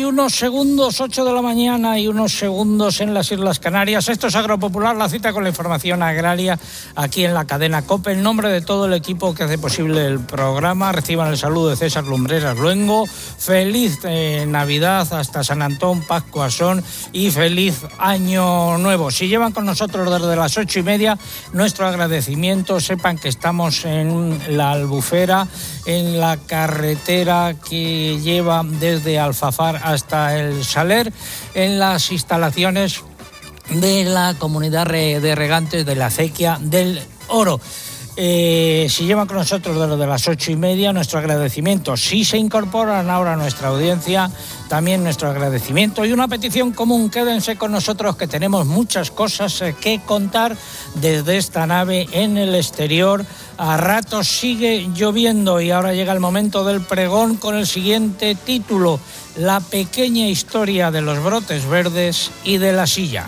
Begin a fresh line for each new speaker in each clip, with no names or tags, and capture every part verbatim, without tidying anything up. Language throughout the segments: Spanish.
unos segundos, ocho de la mañana y unos segundos en las Islas Canarias. Esto es Agropopular, la cita con la información agraria aquí en la cadena COPE. En nombre de todo el equipo que hace posible el programa, reciban el saludo de César Lumbreras Luengo. Feliz eh, Navidad hasta San Antón, Pascua Son y feliz Año Nuevo. Si llevan con nosotros desde las ocho y media, nuestro agradecimiento. Sepan que estamos en la Albufera, en la carretera que lleva desde Alfafar hasta el Saler, en las instalaciones de la comunidad de regantes de la acequia del Oro. Eh, si llevan con nosotros desde las ocho y media, nuestro agradecimiento. Si se incorporan ahora a nuestra audiencia, también nuestro agradecimiento y una petición común: quédense con nosotros, que tenemos muchas cosas que contar desde esta nave en el exterior. A ratos sigue lloviendo y ahora llega el momento del pregón con el siguiente título: La pequeña historia de los brotes verdes y de la silla.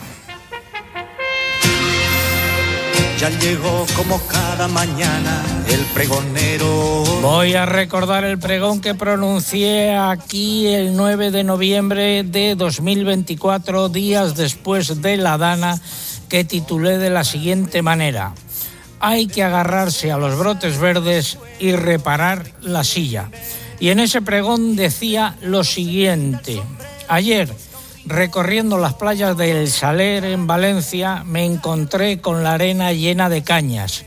Ya llegó como cada mañana el pregonero.
Voy a recordar el pregón que pronuncié aquí el nueve de noviembre de dos mil veinticuatro, días después de la Dana, que titulé de la siguiente manera: hay que agarrarse a los brotes verdes y reparar la silla. Y en ese pregón decía lo siguiente: ayer, recorriendo las playas del Saler en Valencia, me encontré con la arena llena de cañas,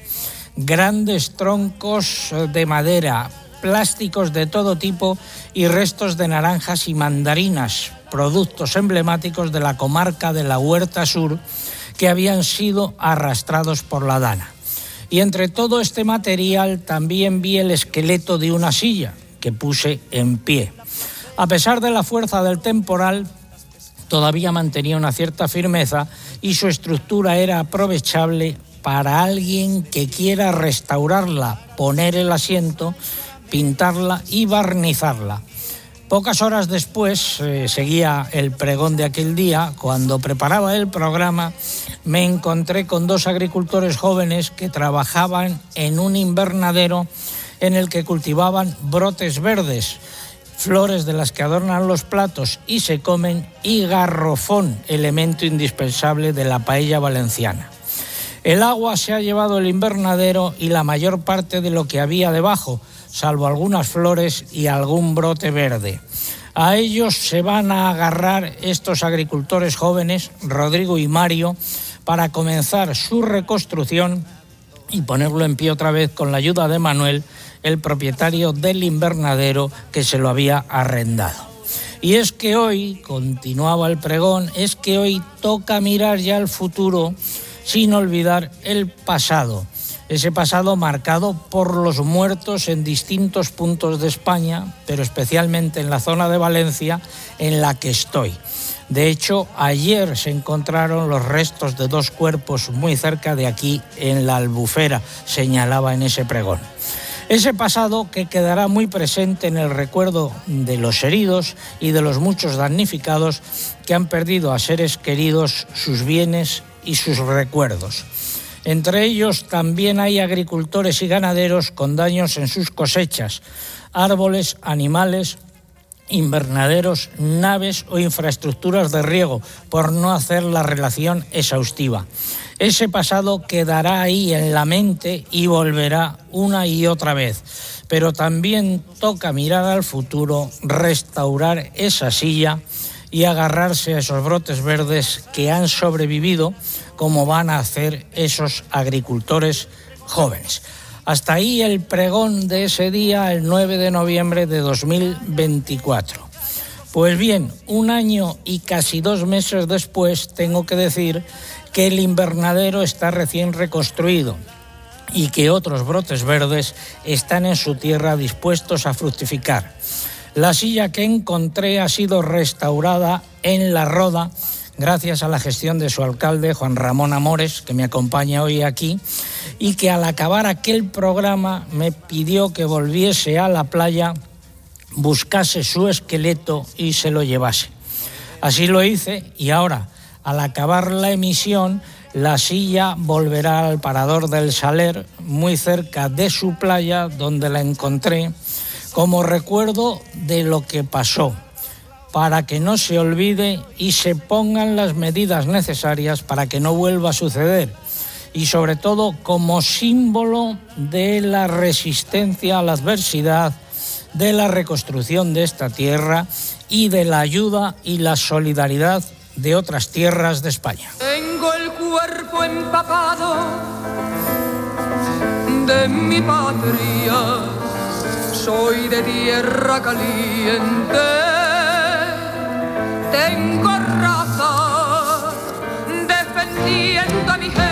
grandes troncos de madera, plásticos de todo tipo y restos de naranjas y mandarinas, productos emblemáticos de la comarca de la Huerta Sur, que habían sido arrastrados por la Dana. Y entre todo este material también vi el esqueleto de una silla que puse en pie. A pesar de la fuerza del temporal, todavía mantenía una cierta firmeza y su estructura era aprovechable para alguien que quiera restaurarla, poner el asiento, pintarla y barnizarla. Pocas horas después, eh, seguía el pregón de aquel día, cuando preparaba el programa, me encontré con dos agricultores jóvenes que trabajaban en un invernadero en el que cultivaban brotes verdes, flores de las que adornan los platos y se comen, y garrofón, elemento indispensable de la paella valenciana. El agua se ha llevado el invernadero y la mayor parte de lo que había debajo, salvo algunas flores y algún brote verde. A ellos se van a agarrar estos agricultores jóvenes, Rodrigo y Mario, para comenzar su reconstrucción y ponerlo en pie otra vez con la ayuda de Manuel, el propietario del invernadero que se lo había arrendado. Y es que hoy, continuaba el pregón, es que hoy toca mirar ya el futuro sin olvidar el pasado. Ese pasado marcado por los muertos en distintos puntos de España, pero especialmente en la zona de Valencia, en la que estoy. De hecho, ayer se encontraron los restos de dos cuerpos muy cerca de aquí, en la Albufera, señalaba en ese pregón. Ese pasado que quedará muy presente en el recuerdo de los heridos y de los muchos damnificados que han perdido a seres queridos, sus bienes y sus recuerdos. Entre ellos también hay agricultores y ganaderos con daños en sus cosechas, árboles, animales, invernaderos, naves o infraestructuras de riego, por no hacer la relación exhaustiva. Ese pasado quedará ahí en la mente y volverá una y otra vez. Pero también toca mirar al futuro, restaurar esa silla y agarrarse a esos brotes verdes que han sobrevivido, como van a hacer esos agricultores jóvenes. Hasta ahí el pregón de ese día, el nueve de noviembre de dos mil veinticuatro. Pues bien, un año y casi dos meses después, tengo que decir que el invernadero está recién reconstruido y que otros brotes verdes están en su tierra dispuestos a fructificar. La silla que encontré ha sido restaurada en La Roda, gracias a la gestión de su alcalde, Juan Ramón Amores, que me acompaña hoy aquí, y que al acabar aquel programa me pidió que volviese a la playa, buscase su esqueleto y se lo llevase. Así lo hice y ahora, al acabar la emisión, la silla volverá al parador del Saler, muy cerca de su playa, donde la encontré, como recuerdo de lo que pasó. para que no se olvide y se pongan las medidas necesarias para que no vuelva a suceder. Y sobre todo como símbolo de la resistencia a la adversidad, de la reconstrucción de esta tierra y de la ayuda y la solidaridad de otras tierras de España.
Tengo el cuerpo empapado de mi patria, soy de tierra caliente, tengo raza defendiendo a mi gente.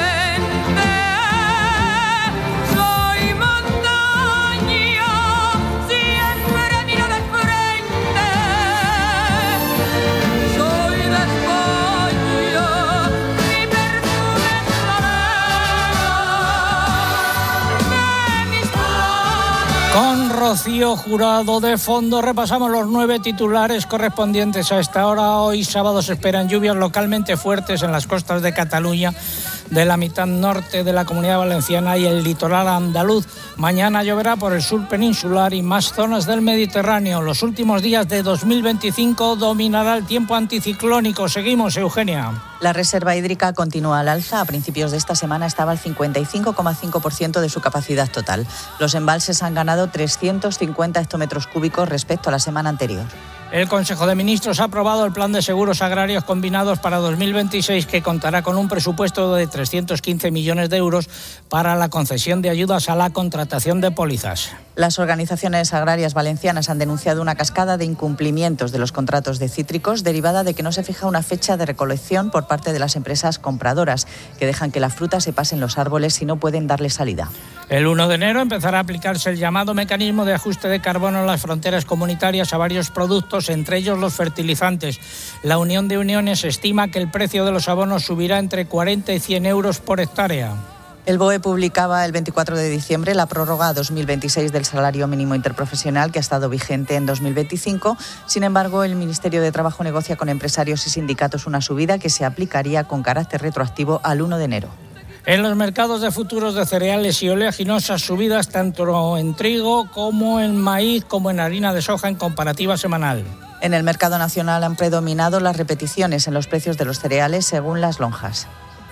Con Rocío Jurado de fondo repasamos los nueve titulares correspondientes a esta hora. Hoy sábado se esperan lluvias localmente fuertes en las costas de Cataluña, de la mitad norte de la Comunidad Valenciana y el litoral andaluz. Mañana lloverá por el sur peninsular y más zonas del Mediterráneo. Los últimos días de dos mil veinticinco dominará el tiempo anticiclónico. Seguimos, Eugenia.
La reserva hídrica continúa al alza. A principios de esta semana estaba al cincuenta y cinco coma cinco por ciento de su capacidad total. Los embalses han ganado trescientos cincuenta hectómetros cúbicos respecto a la semana anterior.
El Consejo de Ministros ha aprobado el Plan de Seguros Agrarios Combinados para dos mil veintiséis, que contará con un presupuesto de trescientos quince millones de euros para la concesión de ayudas a la contratación de pólizas.
Las organizaciones agrarias valencianas han denunciado una cascada de incumplimientos de los contratos de cítricos derivada de que no se fija una fecha de recolección por parte de las empresas compradoras, que dejan que la fruta se pase en los árboles y no pueden darle salida.
El uno de enero empezará a aplicarse el llamado mecanismo de ajuste de carbono en las fronteras comunitarias a varios productos, entre ellos los fertilizantes. La Unión de Uniones estima que el precio de los abonos subirá entre cuarenta y cien euros por hectárea.
El B O E publicaba el veinticuatro de diciembre la prórroga a dos mil veintiséis del salario mínimo interprofesional, que ha estado vigente en dos mil veinticinco. Sin embargo, el Ministerio de Trabajo negocia con empresarios y sindicatos una subida que se aplicaría con carácter retroactivo al uno de enero.
En los mercados de futuros de cereales y oleaginosas, subidas tanto en trigo como en maíz como en harina de soja en comparativa semanal.
En el mercado nacional han predominado las repeticiones en los precios de los cereales según las lonjas.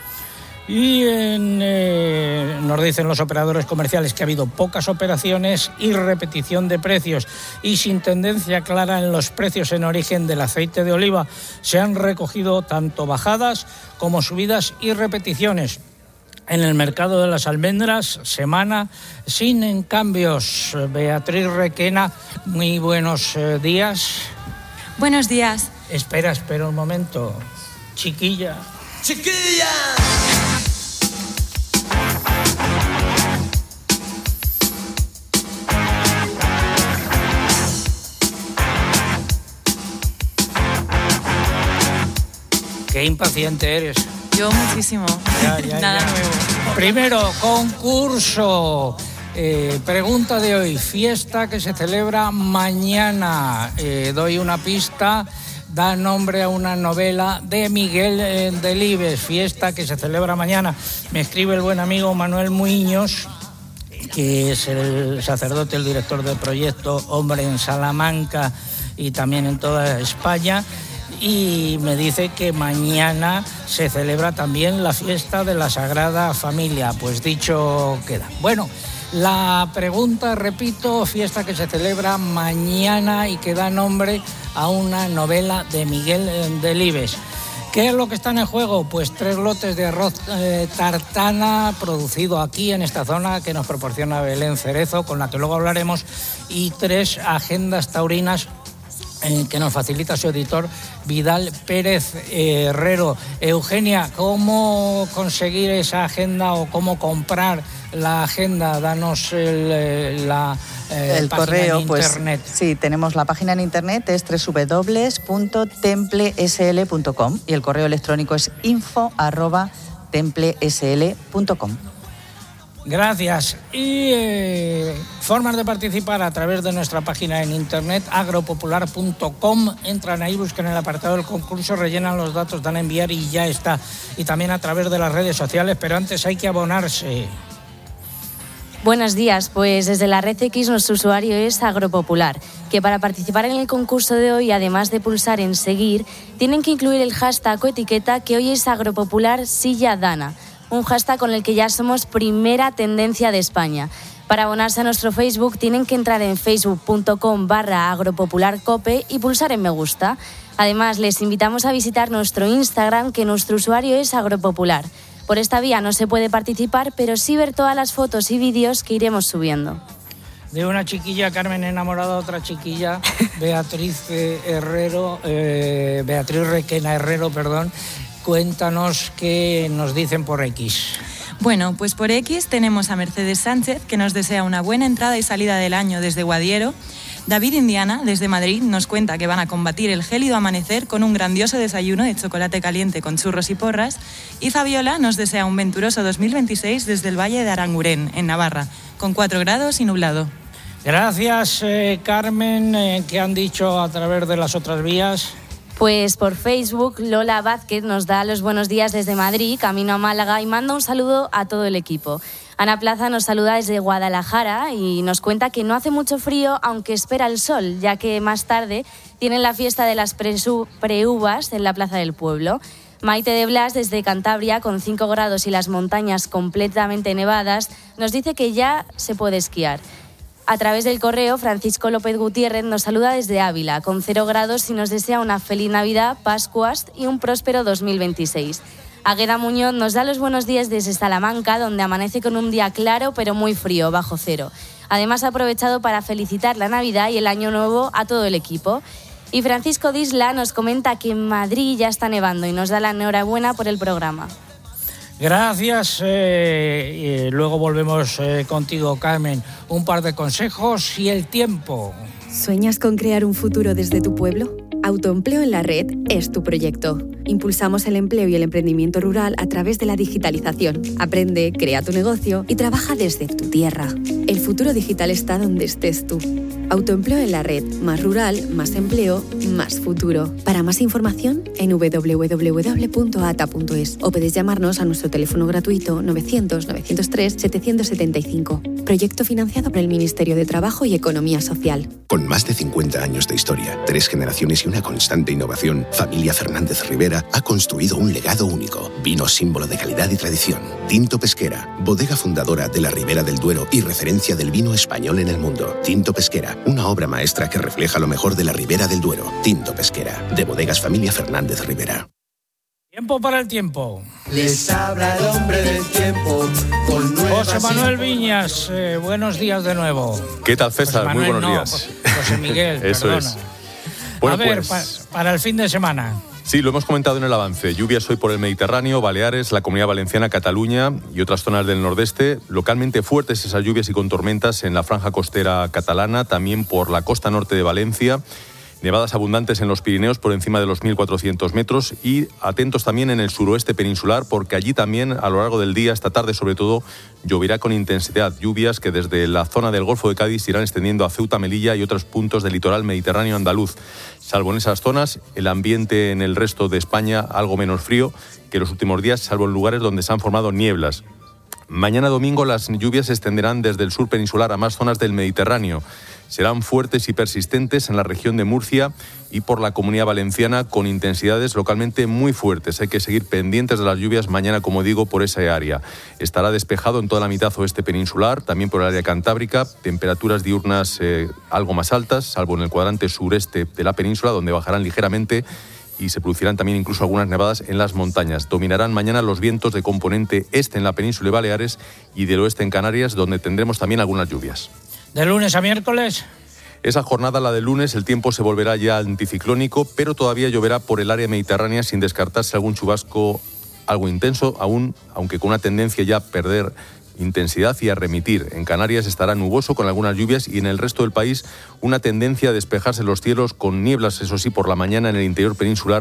Y en, eh, nos dicen los operadores comerciales que ha habido pocas operaciones y repetición de precios, y sin tendencia clara en los precios en origen del aceite de oliva. Se han recogido tanto bajadas como subidas y repeticiones. En el mercado de las almendras, semana sin cambios. Beatriz Requena, muy buenos eh, días.
Buenos días.
Espera, espera un momento. Chiquilla.
¡Chiquilla!
Qué impaciente eres.
Yo muchísimo.
Ya, ya,
Nada
ya.
nuevo.
Primero, concurso. Eh, pregunta de hoy. Fiesta que se celebra mañana. Eh, doy una pista. Da nombre a una novela de Miguel eh, Delibes. Fiesta que se celebra mañana. Me escribe el buen amigo Manuel Muiños, que es el sacerdote, el director del proyecto Hombre en Salamanca y también en toda España. Y me dice que mañana se celebra también la fiesta de la Sagrada Familia. Pues dicho queda. Bueno, la pregunta, repito, fiesta que se celebra mañana y que da nombre a una novela de Miguel Delibes. ¿Qué es lo que está en juego? Pues tres lotes de arroz eh, tartana producido aquí en esta zona que nos proporciona Belén Cerezo, con la que luego hablaremos, y tres agendas taurinas Eh, que nos facilita su editor Vidal Pérez eh, Herrero. Eugenia, ¿cómo conseguir esa agenda o cómo comprar la agenda? Danos el, eh, la eh,
el
página
correo,
en internet.
pues sí, tenemos la página en internet, es doble u doble u doble u punto temple s l punto com y el correo electrónico es info arroba temple s l punto com.
Gracias. Y eh, formas de participar a través de nuestra página en internet, agropopular punto com. Entran ahí, buscan el apartado del concurso, rellenan los datos, dan a enviar y ya está. Y también a través de las redes sociales, pero antes hay que abonarse.
Buenos días, pues desde la Red X nuestro usuario es Agropopular, que para participar en el concurso de hoy, además de pulsar en seguir, tienen que incluir el hashtag o etiqueta que hoy es Agropopular Silla Dana, un hashtag con el que ya somos primera tendencia de España. Para abonarse a nuestro Facebook tienen que entrar en facebook.com barra agropopularcope y pulsar en me gusta. Además, les invitamos a visitar nuestro Instagram, que nuestro usuario es Agropopular. Por esta vía no se puede participar, pero sí ver todas las fotos y vídeos que iremos subiendo.
De una chiquilla, Carmen, enamorada de otra chiquilla, Beatriz eh, Herrero, eh, Beatriz Requena Herrero, perdón. Cuéntanos qué nos dicen por X.
Bueno, pues por X tenemos a Mercedes Sánchez, que nos desea una buena entrada y salida del año desde Guadiero. David Indiana, desde Madrid, nos cuenta que van a combatir el gélido amanecer con un grandioso desayuno de chocolate caliente con churros y porras. Y Fabiola nos desea un venturoso dos mil veintiséis desde el Valle de Aranguren, en Navarra, con cuatro grados y nublado.
Gracias, eh, Carmen. Eh, ¿Qué han dicho a través de las otras vías?
Pues por Facebook, Lola Vázquez nos da los buenos días desde Madrid, camino a Málaga, y manda un saludo a todo el equipo. Ana Plaza nos saluda desde Guadalajara y nos cuenta que no hace mucho frío, aunque espera el sol, ya que más tarde tienen la fiesta de las preuvas en la Plaza del Pueblo. Maite de Blas, desde Cantabria, con cinco grados y las montañas completamente nevadas, nos dice que ya se puede esquiar. A través del correo, Francisco López Gutiérrez nos saluda desde Ávila, con cero grados, y nos desea una feliz Navidad, Pascuas y un próspero dos mil veintiséis. Águeda Muñoz nos da los buenos días desde Salamanca, donde amanece con un día claro pero muy frío, bajo cero. Además ha aprovechado para felicitar la Navidad y el Año Nuevo a todo el equipo. Y Francisco Disla nos comenta que en Madrid ya está nevando y nos da la enhorabuena por el programa.
Gracias. Eh, y luego volvemos eh, contigo, Carmen. Un par de consejos y el tiempo.
¿Sueñas con crear un futuro desde tu pueblo? Autoempleo en la Red es tu proyecto. Impulsamos el empleo y el emprendimiento rural a través de la digitalización. Aprende, crea tu negocio y trabaja desde tu tierra. El futuro digital está donde estés tú. Autoempleo en la Red. Más rural, más empleo, más futuro. Para más información, en doble u doble u doble u punto a t a punto es o puedes llamarnos a nuestro teléfono gratuito novecientos, novecientos tres, setecientos setenta y cinco. Proyecto financiado por el Ministerio de Trabajo y Economía Social.
Con más de cincuenta años de historia, tres generaciones y una constante innovación, Familia Fernández Rivera ha construido un legado único. Vino símbolo de calidad y tradición. Tinto Pesquera, bodega fundadora de la Ribera del Duero y referencia del vino español en el mundo. Tinto Pesquera, una obra maestra que refleja lo mejor de la Ribera del Duero. Tinto Pesquera, de Bodegas Familia Fernández Rivera.
Tiempo para el tiempo.
Les habla el hombre del tiempo. Con
José Manuel Viñas, eh, buenos días de nuevo.
¿Qué tal, César?
Manuel,
Muy buenos
no,
días.
José, José Miguel,
Eso
perdona.
es. Bueno,
A ver,
pues,
pa, para el fin de semana.
Sí, lo hemos comentado en el avance. Lluvias hoy por el Mediterráneo, Baleares, la Comunidad Valenciana, Cataluña y otras zonas del nordeste. Localmente fuertes esas lluvias y con tormentas en la franja costera catalana, también por la costa norte de Valencia. Nevadas abundantes en los Pirineos por encima de los mil cuatrocientos metros y atentos también en el suroeste peninsular, porque allí también a lo largo del día, esta tarde sobre todo, lloverá con intensidad. Lluvias que desde la zona del Golfo de Cádiz irán extendiendo a Ceuta, Melilla y otros puntos del litoral mediterráneo andaluz. Salvo en esas zonas, el ambiente en el resto de España algo menos frío que los últimos días, salvo en lugares donde se han formado nieblas. Mañana domingo las lluvias se extenderán desde el sur peninsular a más zonas del Mediterráneo. Serán fuertes y persistentes en la región de Murcia y por la Comunidad Valenciana con intensidades localmente muy fuertes. Hay que seguir pendientes de las lluvias mañana, como digo, por esa área. Estará despejado en toda la mitad oeste peninsular, también por el área cantábrica, temperaturas diurnas eh, algo más altas, salvo en el cuadrante sureste de la península, donde bajarán ligeramente y se producirán también incluso algunas nevadas en las montañas. Dominarán mañana los vientos de componente este en la península y Baleares y del oeste en Canarias, donde tendremos también algunas lluvias.
¿De lunes a miércoles?
Esa jornada, la del lunes, el tiempo se volverá ya anticiclónico, pero todavía lloverá por el área mediterránea sin descartarse algún chubasco algo intenso, aún, aunque con una tendencia ya a perder intensidad y a remitir. En Canarias estará nuboso con algunas lluvias y en el resto del país una tendencia a despejarse los cielos con nieblas, eso sí, por la mañana en el interior peninsular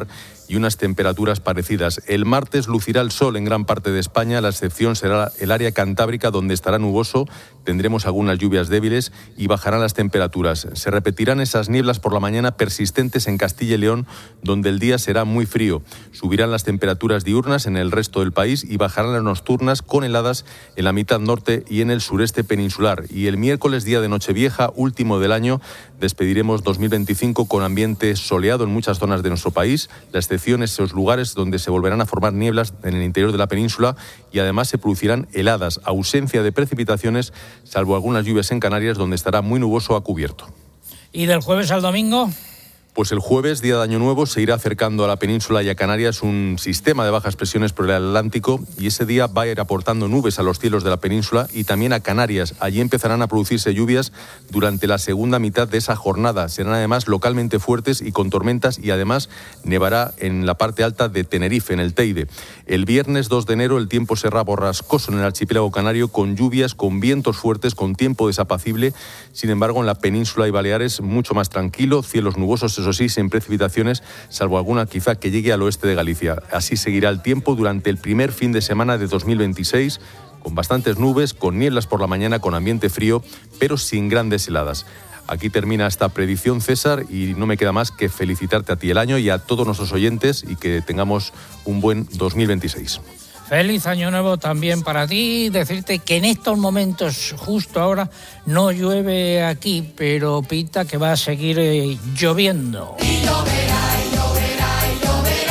y unas temperaturas parecidas. El martes lucirá el sol en gran parte de España, la excepción será el área cantábrica, donde estará nuboso, tendremos algunas lluvias débiles y bajarán las temperaturas. Se repetirán esas nieblas por la mañana persistentes en Castilla y León, donde el día será muy frío. Subirán las temperaturas diurnas en el resto del país y bajarán las nocturnas con heladas en la mitad norte y en el sureste peninsular. Y el miércoles, día de Nochevieja, último del año, despediremos dos mil veinticinco con ambiente soleado en muchas zonas de nuestro país. La excepción es esos lugares donde se volverán a formar nieblas en el interior de la península y además se producirán heladas, ausencia de precipitaciones, salvo algunas lluvias en Canarias, donde estará muy nuboso a cubierto.
¿Y del jueves al domingo?
Pues el jueves, día de Año Nuevo, se irá acercando a la península y a Canarias un sistema de bajas presiones por el Atlántico y ese día va a ir aportando nubes a los cielos de la península y también a Canarias. Allí empezarán a producirse lluvias durante la segunda mitad de esa jornada. Serán además localmente fuertes y con tormentas y además nevará en la parte alta de Tenerife, en el Teide. El viernes dos de enero el tiempo será borrascoso en el archipiélago canario, con lluvias, con vientos fuertes, con tiempo desapacible. Sin embargo, en la península y Baleares mucho más tranquilo, cielos nubosos, eso sí, sin precipitaciones, salvo alguna quizá que llegue al oeste de Galicia. Así seguirá el tiempo durante el primer fin de semana de dos mil veintiséis, con bastantes nubes, con nieblas por la mañana, con ambiente frío, pero sin grandes heladas. Aquí termina esta predicción, César, y no me queda más que felicitarte a ti el año y a todos nuestros oyentes y que tengamos un buen dos mil veintiséis.
Feliz Año Nuevo también para ti. Decirte que en estos momentos, justo ahora, no llueve aquí, pero pinta que va a seguir eh, lloviendo.
Y lloverá, y lloverá, y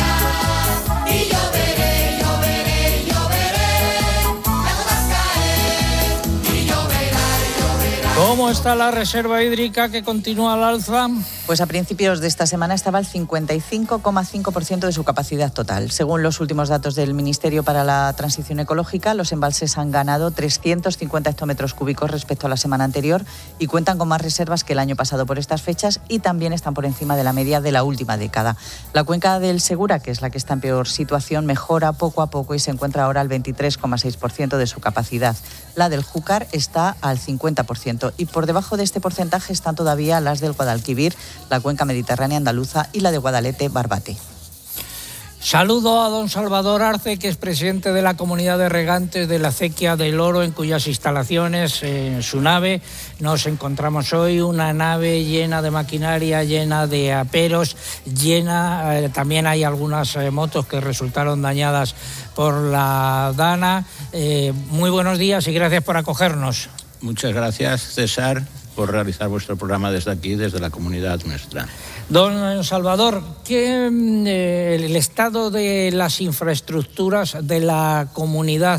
lloverá, y lloveré, lloveré, lloveré, las gotas caer, y lloverá, y lloverá.
¿Cómo está la reserva hídrica que continúa al alza?
Pues a principios de esta semana estaba al cincuenta y cinco coma cinco por ciento de su capacidad total. Según los últimos datos del Ministerio para la Transición Ecológica, los embalses han ganado trescientos cincuenta hectómetros cúbicos respecto a la semana anterior y cuentan con más reservas que el año pasado por estas fechas y también están por encima de la media de la última década. La cuenca del Segura, que es la que está en peor situación, mejora poco a poco y se encuentra ahora al veintitrés coma seis por ciento de su capacidad. La del Júcar está al cincuenta por ciento y por debajo de este porcentaje están todavía las del Guadalquivir, la cuenca mediterránea andaluza y la de Guadalete-Barbate.
Saludo a don Salvador Arce, que es presidente de la Comunidad de Regantes de la Acequia del Oro, en cuyas instalaciones, en su nave, nos encontramos hoy. Una nave llena de maquinaria, llena de aperos, llena, eh, también hay algunas eh, motos que resultaron dañadas por la Dana. Eh, muy buenos días y gracias por acogernos.
Muchas gracias, César, por realizar vuestro programa desde aquí, desde la comunidad nuestra.
Don Salvador, ¿qué eh, el estado de las infraestructuras de la comunidad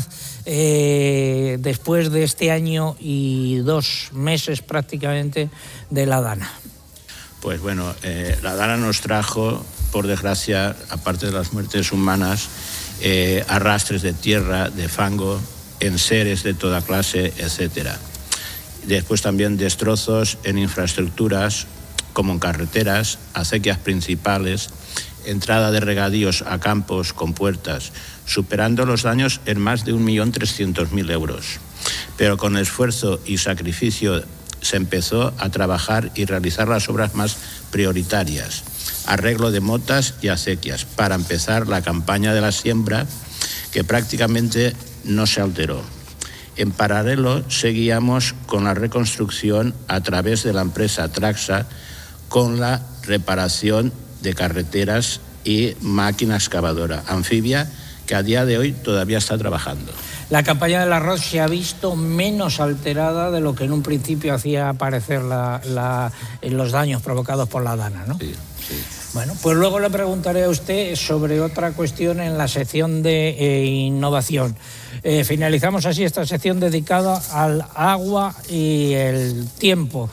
eh, después de este año y dos meses prácticamente de la Dana?
Pues bueno, eh, la Dana nos trajo, por desgracia, aparte de las muertes humanas, eh, arrastres de tierra, de fango, enseres de toda clase, etcétera. Después también destrozos en infraestructuras, como en carreteras, acequias principales, entrada de regadíos a campos con puertas, superando los daños en más de un millón trescientos mil euros. Pero con esfuerzo y sacrificio se empezó a trabajar y realizar las obras más prioritarias, arreglo de motas y acequias, para empezar la campaña de la siembra, que prácticamente no se alteró. En paralelo, seguíamos con la reconstrucción a través de la empresa Traxa, con la reparación de carreteras y máquina excavadora anfibia, que a día de hoy todavía está trabajando.
La campaña del arroz se ha visto menos alterada de lo que en un principio hacía parecer la, la, los daños provocados por la Dana, ¿no?
Sí, sí.
Bueno, pues luego le preguntaré a usted sobre otra cuestión en la sección de eh, innovación. Eh, finalizamos así esta sección dedicada al agua y el tiempo.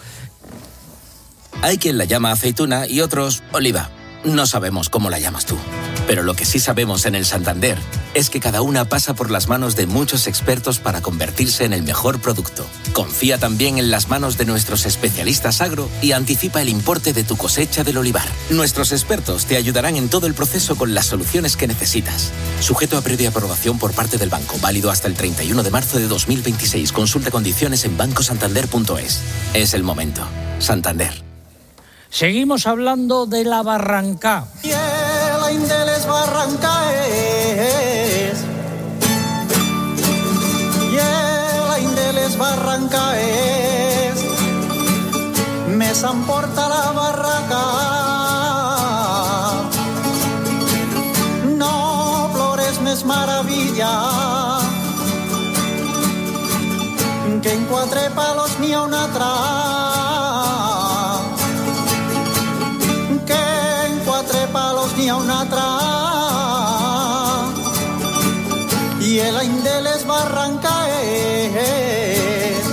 Hay quien la llama aceituna y otros oliva. No sabemos cómo la llamas tú. Pero lo que sí sabemos en el Santander es que cada una pasa por las manos de muchos expertos para convertirse en el mejor producto. Confía también en las manos de nuestros especialistas agro y anticipa el importe de tu cosecha del olivar. Nuestros expertos te ayudarán en todo el proceso con las soluciones que necesitas. Sujeto a previa aprobación por parte del banco, válido hasta el treinta y uno de marzo de dos mil veintiséis. Consulta condiciones en banco santander punto es. Es el momento. Santander.
Seguimos hablando de la Barrancá.
Y el
barrancaes i l'any de les barrancaes me s'emporta la barraca. No plores més maravilla que en quatre palos n'hi ha un altre, que en quatre palos n'hi ha un altre, i l'any de les barrancaes.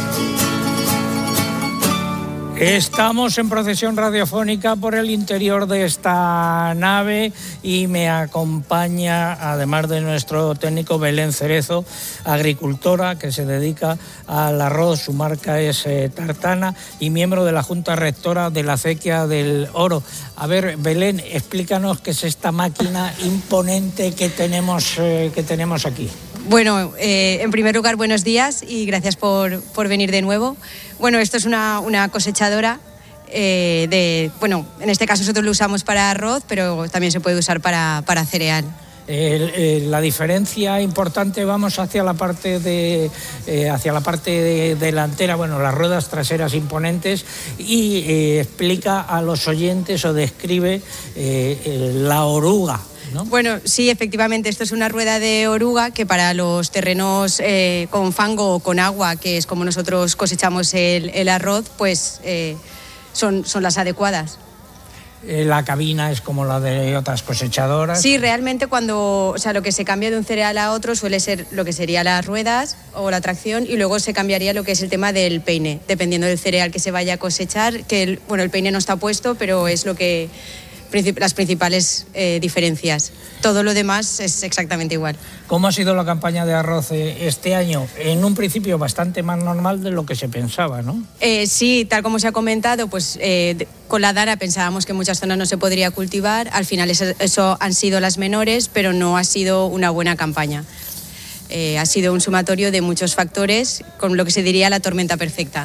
Estamos en procesión radiofónica por el interior de esta nave y me acompaña, además de nuestro técnico, Belén Cerezo, agricultora que se dedica al arroz. Su marca es eh, Tartana y miembro de la Junta Rectora de la Acequia del Oro. A ver, Belén, explícanos qué es esta máquina imponente que tenemos, eh, que tenemos aquí.
Bueno, eh, en primer lugar, buenos días y gracias por, por venir de nuevo. Bueno, esto es una, una cosechadora eh, de, bueno, en este caso nosotros lo usamos para arroz, pero también se puede usar para, para cereal.
Eh, eh, la diferencia importante, vamos hacia la parte de eh, hacia la parte de, delantera, bueno, las ruedas traseras imponentes, y eh, explica a los oyentes o describe eh, eh, la oruga, ¿no?
Bueno, sí, efectivamente, esto es una rueda de oruga que para los terrenos eh, con fango o con agua, que es como nosotros cosechamos el, el arroz, pues eh, son, son las adecuadas.
Eh, la cabina es como la de otras cosechadoras.
Sí, realmente cuando, o sea, lo que se cambia de un cereal a otro suele ser lo que sería las ruedas o la tracción, y luego se cambiaría lo que es el tema del peine, dependiendo del cereal que se vaya a cosechar, que el, bueno, el peine no está puesto, pero es lo que las principales eh, diferencias. Todo lo demás es exactamente igual.
¿Cómo ha sido la campaña de arroz este año? En un principio bastante más normal de lo que se pensaba, ¿no?
Eh, sí, tal como se ha comentado, pues eh, con la Dana pensábamos que en muchas zonas no se podría cultivar. Al final eso, eso han sido las menores, pero no ha sido una buena campaña. Eh, ha sido un sumatorio de muchos factores, con lo que se diría la tormenta perfecta.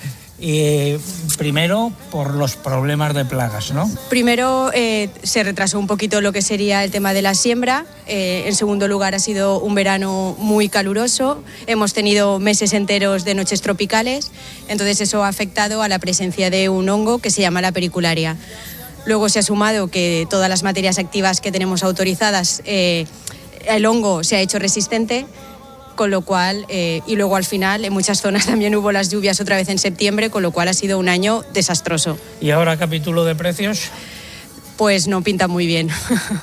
Eh, primero, por los problemas de plagas, ¿no?
Primero, eh, se retrasó un poquito lo que sería el tema de la siembra. Eh, en segundo lugar, ha sido un verano muy caluroso. Hemos tenido meses enteros de noches tropicales. Entonces, eso ha afectado a la presencia de un hongo que se llama la pericularia. Luego se ha sumado que todas las materias activas que tenemos autorizadas, eh, el hongo se ha hecho resistente. Con lo cual, eh, y luego al final en muchas zonas también hubo las lluvias otra vez en septiembre, con lo cual ha sido un año desastroso.
¿Y ahora capítulo de precios?
Pues no pinta muy bien.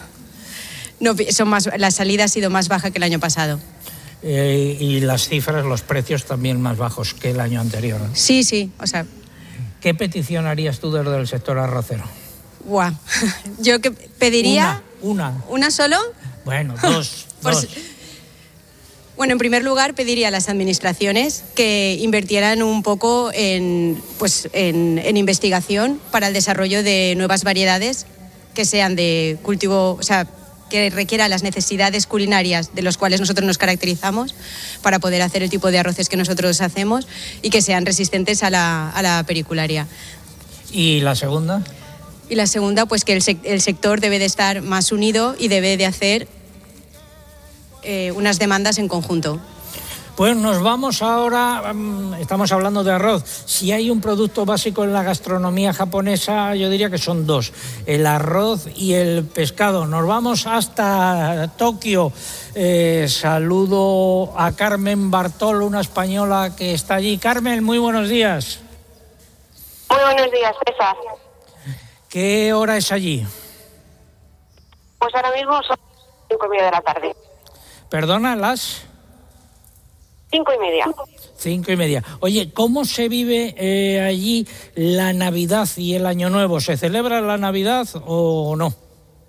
No, son más, la salida ha sido más baja que el año pasado.
Eh, y las cifras, los precios también más bajos que el año anterior, ¿no?
Sí, sí, o sea...
¿Qué petición harías tú desde el sector arrocero?
Guau. Yo que pediría...
Una, una.
¿Una solo?
Bueno, dos, dos.
Si... Bueno, en primer lugar pediría a las administraciones que invirtieran un poco en, pues, en, en investigación para el desarrollo de nuevas variedades que sean de cultivo, o sea, que requieran las necesidades culinarias de los cuales nosotros nos caracterizamos para poder hacer el tipo de arroces que nosotros hacemos y que sean resistentes a la, a la pericularia.
¿Y la segunda?
Y la segunda, pues que el, sec- el sector debe de estar más unido y debe de hacer Eh, unas demandas en conjunto.
Pues nos vamos ahora, estamos hablando de arroz. Si hay un producto básico en la gastronomía japonesa, yo diría que son dos, el arroz y el pescado. Nos vamos hasta Tokio. Eh, saludo a Carmen Bartol, una española que está allí. Carmen, muy buenos días.
Muy buenos días, César.
¿Qué hora es allí?
Pues ahora mismo son cinco y media de la tarde.
Perdona, las...
Cinco y media.
Cinco y media. Oye, ¿cómo se vive eh, allí la Navidad y el Año Nuevo? ¿Se celebra la Navidad o no?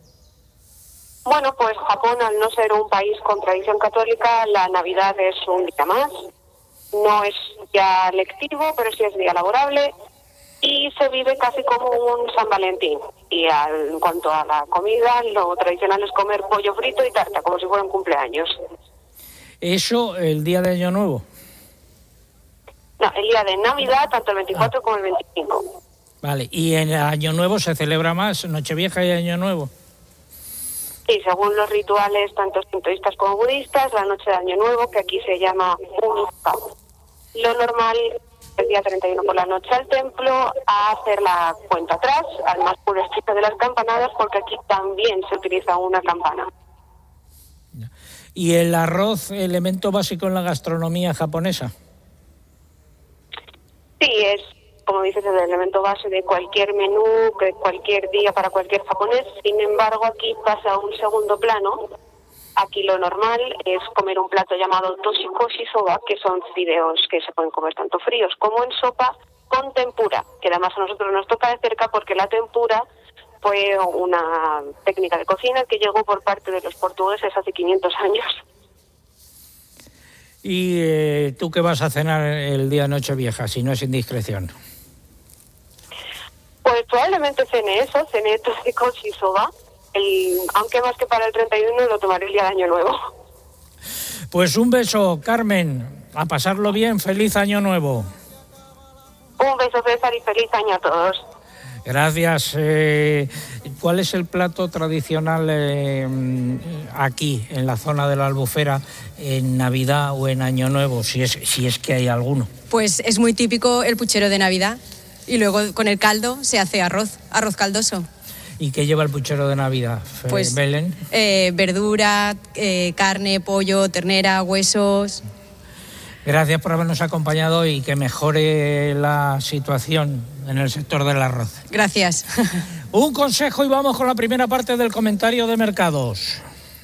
Bueno, pues Japón, al no ser un país con tradición católica, la Navidad es un día más. No es ya lectivo, pero sí es día laborable. Y se vive casi como un San Valentín. Y al, en cuanto a la comida, lo tradicional es comer pollo frito y tarta, como si fuera un cumpleaños.
¿Eso el día de Año Nuevo?
No, el día de Navidad, tanto el veinticuatro ah. como el veinticinco.
Vale, ¿y en el Año Nuevo se celebra más, Nochevieja y Año Nuevo?
Sí, según los rituales, tanto sintoístas como budistas, la noche de Año Nuevo, que aquí se llama Unispa. Lo normal, el día treinta y uno por la noche al templo, a hacer la cuenta atrás, al más puro estilo de las campanadas, porque aquí también se utiliza una campana.
¿Y el arroz, elemento básico en la gastronomía japonesa?
Sí, es, como dices, el elemento base de cualquier menú, de cualquier día para cualquier japonés. Sin embargo, aquí pasa a un segundo plano. Aquí lo normal es comer un plato llamado toshikoshi soba, que son fideos que se pueden comer tanto fríos como en sopa, con tempura, que además a nosotros nos toca de cerca porque la tempura fue una técnica de cocina que llegó por parte de los portugueses hace quinientos años.
¿Y eh, tú qué vas a cenar el día de Nochevieja, si no es indiscreción?
Pues probablemente cene eso, cene toshikoshi soba, el, aunque más que para el treinta y uno lo tomaré el día de Año Nuevo.
Pues un beso, Carmen, a pasarlo bien, feliz Año Nuevo.
Un beso, César, y feliz año a todos.
Gracias. Eh, ¿Cuál es el plato tradicional eh, aquí, en la zona de la Albufera, en Navidad o en Año Nuevo, si es, si es que hay alguno?
Pues es muy típico el puchero de Navidad y luego con el caldo se hace arroz, arroz caldoso.
¿Y qué lleva el puchero de Navidad,
Pues
Belén?
Eh, verdura, eh, carne, pollo, ternera, huesos.
Gracias por habernos acompañado y que mejore la situación en el sector del arroz.
Gracias.
Un consejo y vamos con la primera parte del comentario de mercados.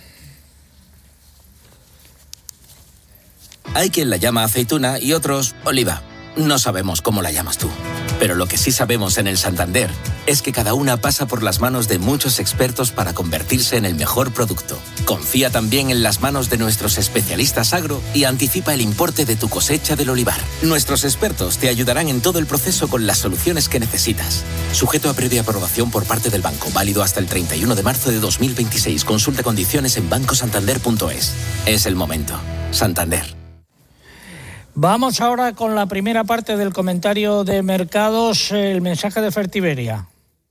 Hay quien la llama aceituna y otros oliva. No sabemos cómo la llamas tú. Pero lo que sí sabemos en el Santander es que cada una pasa por las manos de muchos expertos para convertirse en el mejor producto. Confía también en las manos de nuestros especialistas agro y anticipa el importe de tu cosecha del olivar. Nuestros expertos te ayudarán en todo el proceso con las soluciones que necesitas. Sujeto a previa aprobación por parte del banco, válido hasta el treinta y uno de marzo de dos mil veintiséis. Consulta condiciones en banco santander punto es. Es el momento. Santander.
Vamos ahora con la primera parte del comentario de mercados, el mensaje de Fertiberia.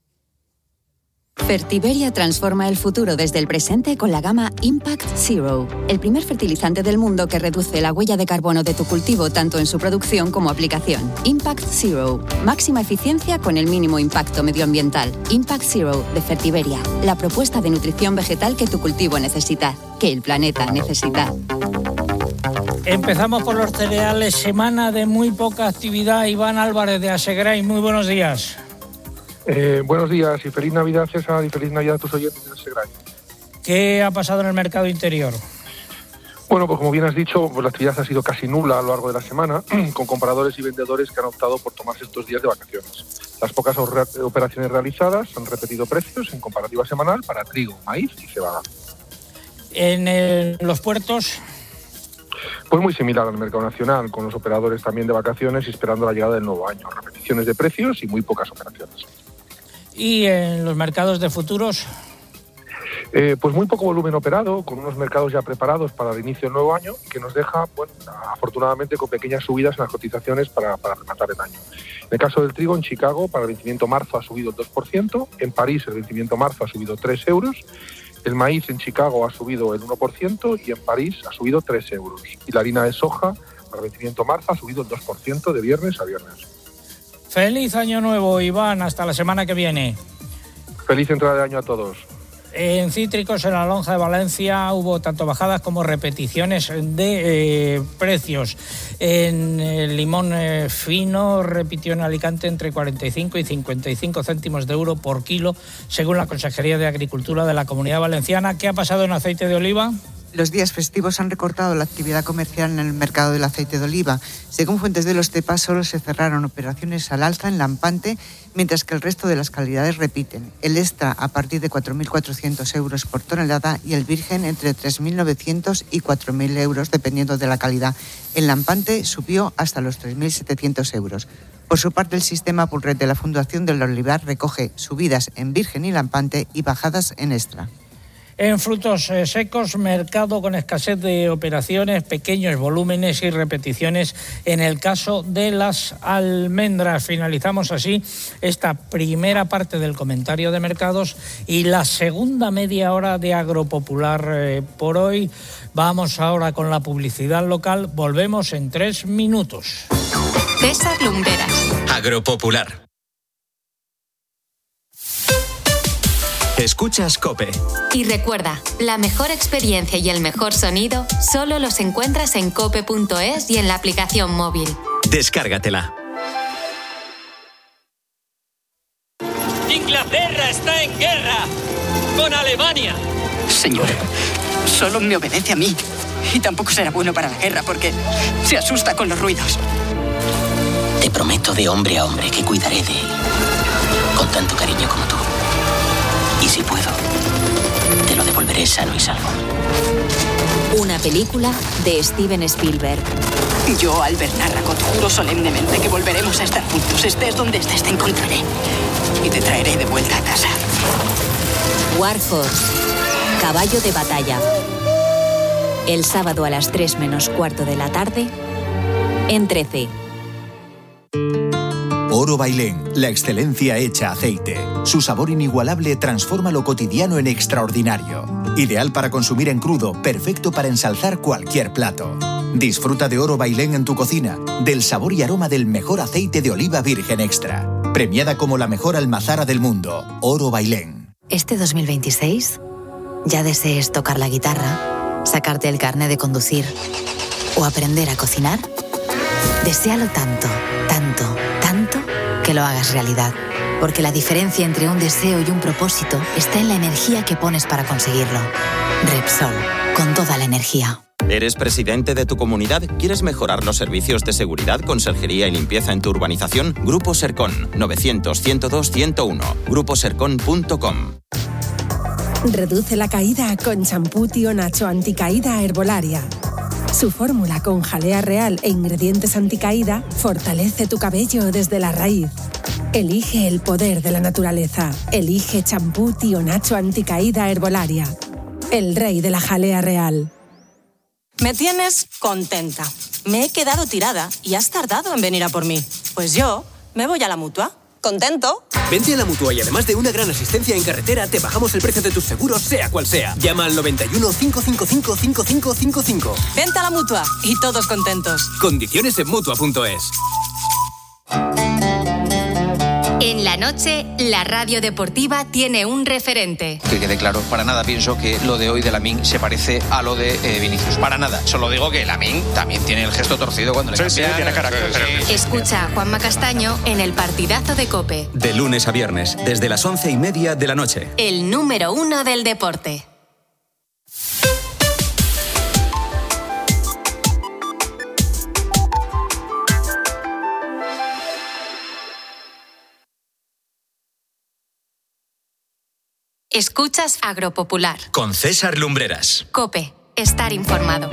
Fertiberia transforma el futuro desde el presente con la gama Impact Zero, el primer fertilizante del mundo que reduce la huella de carbono de tu cultivo tanto en su producción como aplicación. Impact Zero, máxima eficiencia con el mínimo impacto medioambiental. Impact Zero de Fertiberia, la propuesta de nutrición vegetal que tu cultivo necesita, que el planeta necesita.
Empezamos por los cereales, semana de muy poca actividad. Iván Álvarez de Asegray, muy buenos días.
Eh, buenos días y feliz Navidad, César, y feliz Navidad a tus oyentes de Asegray.
¿Qué ha pasado en el mercado interior?
Bueno, pues como bien has dicho, pues la actividad ha sido casi nula a lo largo de la semana, con compradores y vendedores que han optado por tomarse estos días de vacaciones. Las pocas operaciones realizadas han repetido precios en comparativa semanal para trigo, maíz y cebada.
¿En el, los puertos?
Pues muy similar al mercado nacional, con los operadores también de vacaciones y esperando la llegada del nuevo año. Repeticiones de precios y muy pocas operaciones.
¿Y en los mercados de futuros?
Eh, pues muy poco volumen operado, con unos mercados ya preparados para el inicio del nuevo año, que nos deja, bueno, afortunadamente con pequeñas subidas en las cotizaciones para, para rematar el año. En el caso del trigo, en Chicago, para el vencimiento marzo ha subido el dos por ciento, en París el vencimiento marzo ha subido tres euros, el maíz en Chicago ha subido el uno por ciento y en París ha subido tres euros. Y la harina de soja, para el vencimiento marzo, ha subido el dos por ciento de viernes a viernes.
Feliz Año Nuevo, Iván, hasta la semana que viene.
Feliz entrada de año a todos.
En cítricos, en la lonja de Valencia, hubo tanto bajadas como repeticiones de eh, precios. En el limón eh, fino repitió en Alicante entre cuarenta y cinco y cincuenta y cinco céntimos de euro por kilo, según la Consejería de Agricultura de la Comunidad Valenciana. ¿Qué ha pasado en aceite de oliva?
Los días festivos han recortado la actividad comercial en el mercado del aceite de oliva. Según fuentes de los Tepas, solo se cerraron operaciones al alza en Lampante, mientras que el resto de las calidades repiten. El extra a partir de cuatro mil cuatrocientos euros por tonelada y el virgen entre tres mil novecientos y cuatro mil euros, dependiendo de la calidad. El Lampante subió hasta los tres mil setecientos euros. Por su parte, el sistema Pulret de la Fundación del Olivar recoge subidas en virgen y Lampante y bajadas en extra.
En frutos eh, secos, mercado con escasez de operaciones, pequeños volúmenes y repeticiones en el caso de las almendras. Finalizamos así esta primera parte del comentario de mercados y la segunda media hora de Agropopular eh, por hoy. Vamos ahora con la publicidad local. Volvemos en tres minutos.
César Lumbreras.
Agropopular. Escuchas COPE.
Y recuerda, la mejor experiencia y el mejor sonido solo los encuentras en cope punto es y en la aplicación móvil.
Descárgatela.
Inglaterra está en guerra con Alemania.
Señor, solo me obedece a mí. Y tampoco será bueno para la guerra porque se asusta con los ruidos.
Te prometo de hombre a hombre que cuidaré de él. Con tanto cariño como tú. Y si puedo, te lo devolveré sano y salvo.
Una película de Steven Spielberg.
Yo, Albert Narracot, juro solemnemente que volveremos a estar juntos. Estés donde estés, te encontraré. Y te traeré de vuelta a casa.
Warhorse, caballo de batalla. El sábado a las tres menos cuarto de la tarde, en trece.
Oro Bailén, la excelencia hecha aceite. Su sabor inigualable transforma lo cotidiano en extraordinario. Ideal para consumir en crudo, perfecto para ensalzar cualquier plato. Disfruta de Oro Bailén en tu cocina, del sabor y aroma del mejor aceite de oliva virgen extra. Premiada como la mejor almazara del mundo, Oro Bailén.
Este dos mil veintiséis, ya desees tocar la guitarra, sacarte el carnet de conducir o aprender a cocinar. Deséalo tanto, tanto, tanto que lo hagas realidad. Porque la diferencia entre un deseo y un propósito está en la energía que pones para conseguirlo. Repsol, con toda la energía.
¿Eres presidente de tu comunidad? ¿Quieres mejorar los servicios de seguridad, conserjería y limpieza en tu urbanización? Grupo Sercon, novecientos, ciento dos, ciento uno. grupo sercon punto com.
Reduce la caída con champú Tío Nacho Anticaída Herbolaria. Su fórmula con jalea real e ingredientes anticaída fortalece tu cabello desde la raíz. Elige el poder de la naturaleza. Elige champú Tío Nacho Anticaída Herbolaria. El rey de la jalea real.
Me tienes contenta. Me he quedado tirada y has tardado en venir a por mí. Pues yo me voy a la Mutua. ¿Contento?
Vente a la Mutua y además de una gran asistencia en carretera, te bajamos el precio de tus seguros, sea cual sea. Llama al noventa y uno, cinco cinco cinco, cinco cinco cinco cinco.
Vente a la Mutua y todos contentos.
Condiciones en Mutua punto es.
En la noche, la radio deportiva tiene un referente.
Que quede claro, para nada pienso que lo de hoy de Lamine se parece a lo de eh, Vinicius. Para nada. Solo digo que Lamine también tiene el gesto torcido cuando le
sí,
cambia.
Sí, tiene carácter. Sí, sí.
Escucha a Juanma Castaño en el partidazo de COPE.
De lunes a viernes, desde las once y media de la noche.
El número uno del deporte. Escuchas Agropopular.
Con César Lumbreras.
COPE. Estar informado.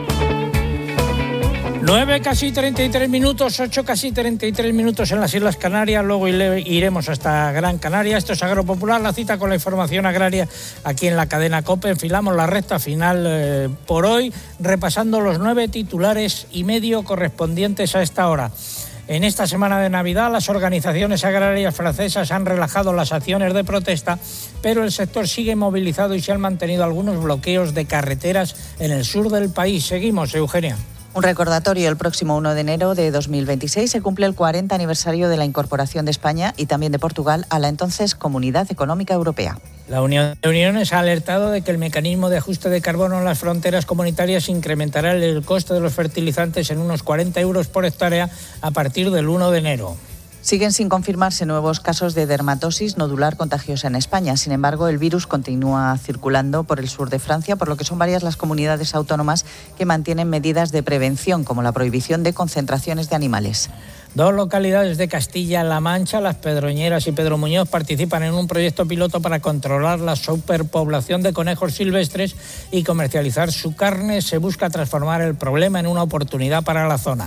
nueve casi treinta y tres minutos, ocho casi treinta y tres minutos en las Islas Canarias, luego iremos hasta Gran Canaria. Esto es Agropopular, la cita con la información agraria aquí en la cadena COPE. Enfilamos la recta final eh, por hoy, repasando los nueve titulares y medio correspondientes a esta hora. En esta semana de Navidad, las organizaciones agrarias francesas han relajado las acciones de protesta, pero el sector sigue movilizado y se han mantenido algunos bloqueos de carreteras en el sur del país. Seguimos, Eugenia.
Un recordatorio: el próximo uno de enero de dos mil veintiséis se cumple el cuarenta aniversario de la incorporación de España y también de Portugal a la entonces Comunidad Económica Europea.
La Unión de Uniones ha alertado de que el mecanismo de ajuste de carbono en las fronteras comunitarias incrementará el coste de los fertilizantes en unos cuarenta euros por hectárea a partir del uno de enero.
Siguen sin confirmarse nuevos casos de dermatosis nodular contagiosa en España. Sin embargo, el virus continúa circulando por el sur de Francia, por lo que son varias las comunidades autónomas que mantienen medidas de prevención, como la prohibición de concentraciones de animales.
Dos localidades de Castilla-La Mancha, Las Pedroñeras y Pedro Muñoz, participan en un proyecto piloto para controlar la superpoblación de conejos silvestres y comercializar su carne. Se busca transformar el problema en una oportunidad para la zona.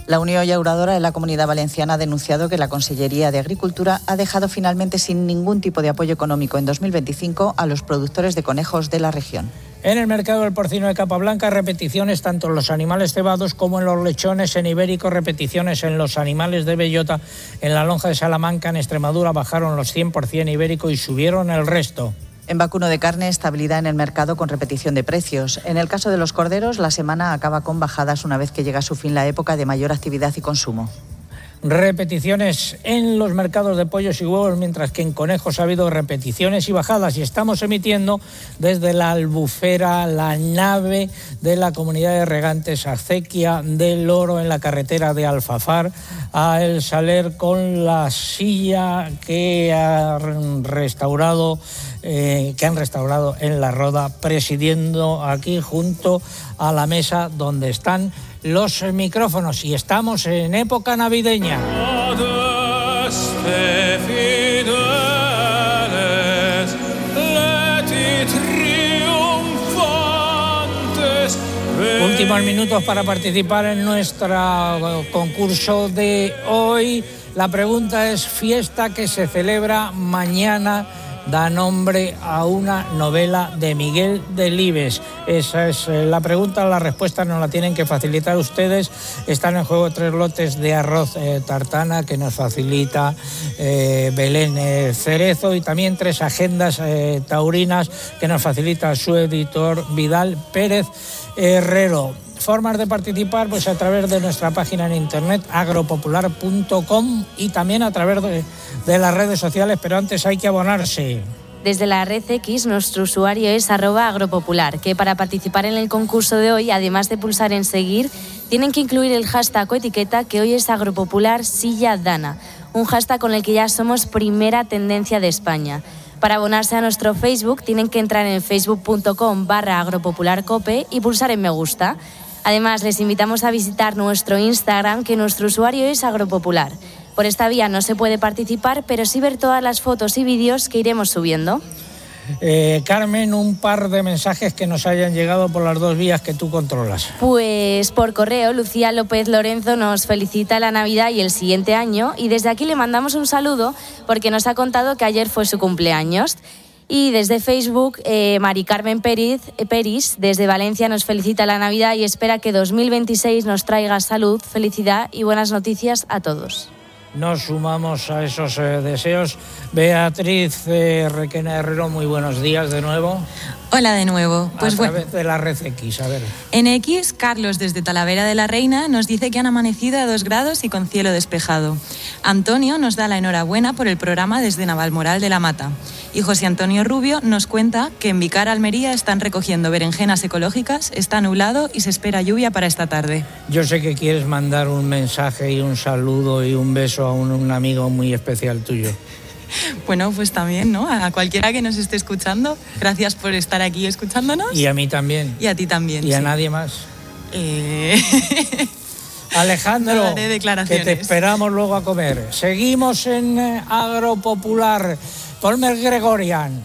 La Unión Llauradora de la Comunidad Valenciana ha denunciado que la Consellería de Agricultura ha dejado finalmente sin ningún tipo de apoyo económico en dos mil veinticinco a los productores de conejos de la región.
En el mercado del porcino de Capablanca, repeticiones tanto en los animales cebados como en los lechones. En Ibérico, repeticiones en los animales de bellota. En la lonja de Salamanca, en Extremadura, bajaron los cien por ciento Ibérico y subieron el resto.
En vacuno de carne, estabilidad en el mercado con repetición de precios. En el caso de los corderos, la semana acaba con bajadas una vez que llega a su fin la época de mayor actividad y consumo.
Repeticiones en los mercados de pollos y huevos, mientras que en conejos ha habido repeticiones y bajadas. Y estamos emitiendo desde la Albufera, la nave de la Comunidad de Regantes Acequia del Oro, en la carretera de Alfafar a El Saler, con la silla que ha restaurado, eh, que han restaurado en La Roda, presidiendo aquí junto a la mesa donde están los micrófonos, y estamos en época navideña. Últimos minutos para participar en nuestro concurso de hoy. La pregunta es: fiesta que se celebra mañana da nombre a una novela de Miguel Delibes. Esa es la pregunta. La respuesta nos la tienen que facilitar ustedes. Están en juego tres lotes de arroz eh, tartana que nos facilita eh, Belén eh, Cerezo, y también tres agendas eh, taurinas que nos facilita su editor Vidal Pérez Herrero. Formas de participar, pues a través de nuestra página en internet agropopular punto com y también a través de, de las redes sociales, pero antes hay que abonarse.
Desde la red X, nuestro usuario es arroba agropopular, que para participar en el concurso de hoy, además de pulsar en seguir, tienen que incluir el hashtag o etiqueta que hoy es agropopular silla dana, un hashtag con el que ya somos primera tendencia de España. Para abonarse a nuestro Facebook, tienen que entrar en facebook punto com barra agropopularcope y pulsar en me gusta. Además, les invitamos a visitar nuestro Instagram, que nuestro usuario es agropopular. Por esta vía no se puede participar, pero sí ver todas las fotos y vídeos que iremos subiendo.
Eh, Carmen, un par de mensajes que nos hayan llegado por las dos vías que tú controlas.
Pues por correo, Lucía López Lorenzo nos felicita la Navidad y el siguiente año, y desde aquí le mandamos un saludo porque nos ha contado que ayer fue su cumpleaños. Y desde Facebook, eh, Mari Carmen Peris, eh, Peris, desde Valencia, nos felicita la Navidad y espera que dos mil veintiséis nos traiga salud, felicidad y buenas noticias a todos.
Nos sumamos a esos eh, deseos. Beatriz eh, Requena Herrero, muy buenos días de nuevo.
Hola de nuevo. Pues
a
bueno,
través de la red X, a ver.
En X, Carlos desde Talavera de la Reina nos dice que han amanecido a dos grados y con cielo despejado. Antonio nos da la enhorabuena por el programa desde Navalmoral de la Mata. Y José Antonio Rubio nos cuenta que en Vicar, Almería, están recogiendo berenjenas ecológicas, está nublado y se espera lluvia para esta tarde.
Yo sé que quieres mandar un mensaje y un saludo y un beso a un, un amigo muy especial tuyo.
Bueno, pues también, ¿no? A cualquiera que nos esté escuchando, gracias por estar aquí escuchándonos.
Y a mí también.
Y a ti también.
Y
sí.
a nadie más.
Eh...
Alejandro,
no daré declaraciones.
Que te esperamos luego a comer. Seguimos en eh, Agropopular. Ponme el Gregorian.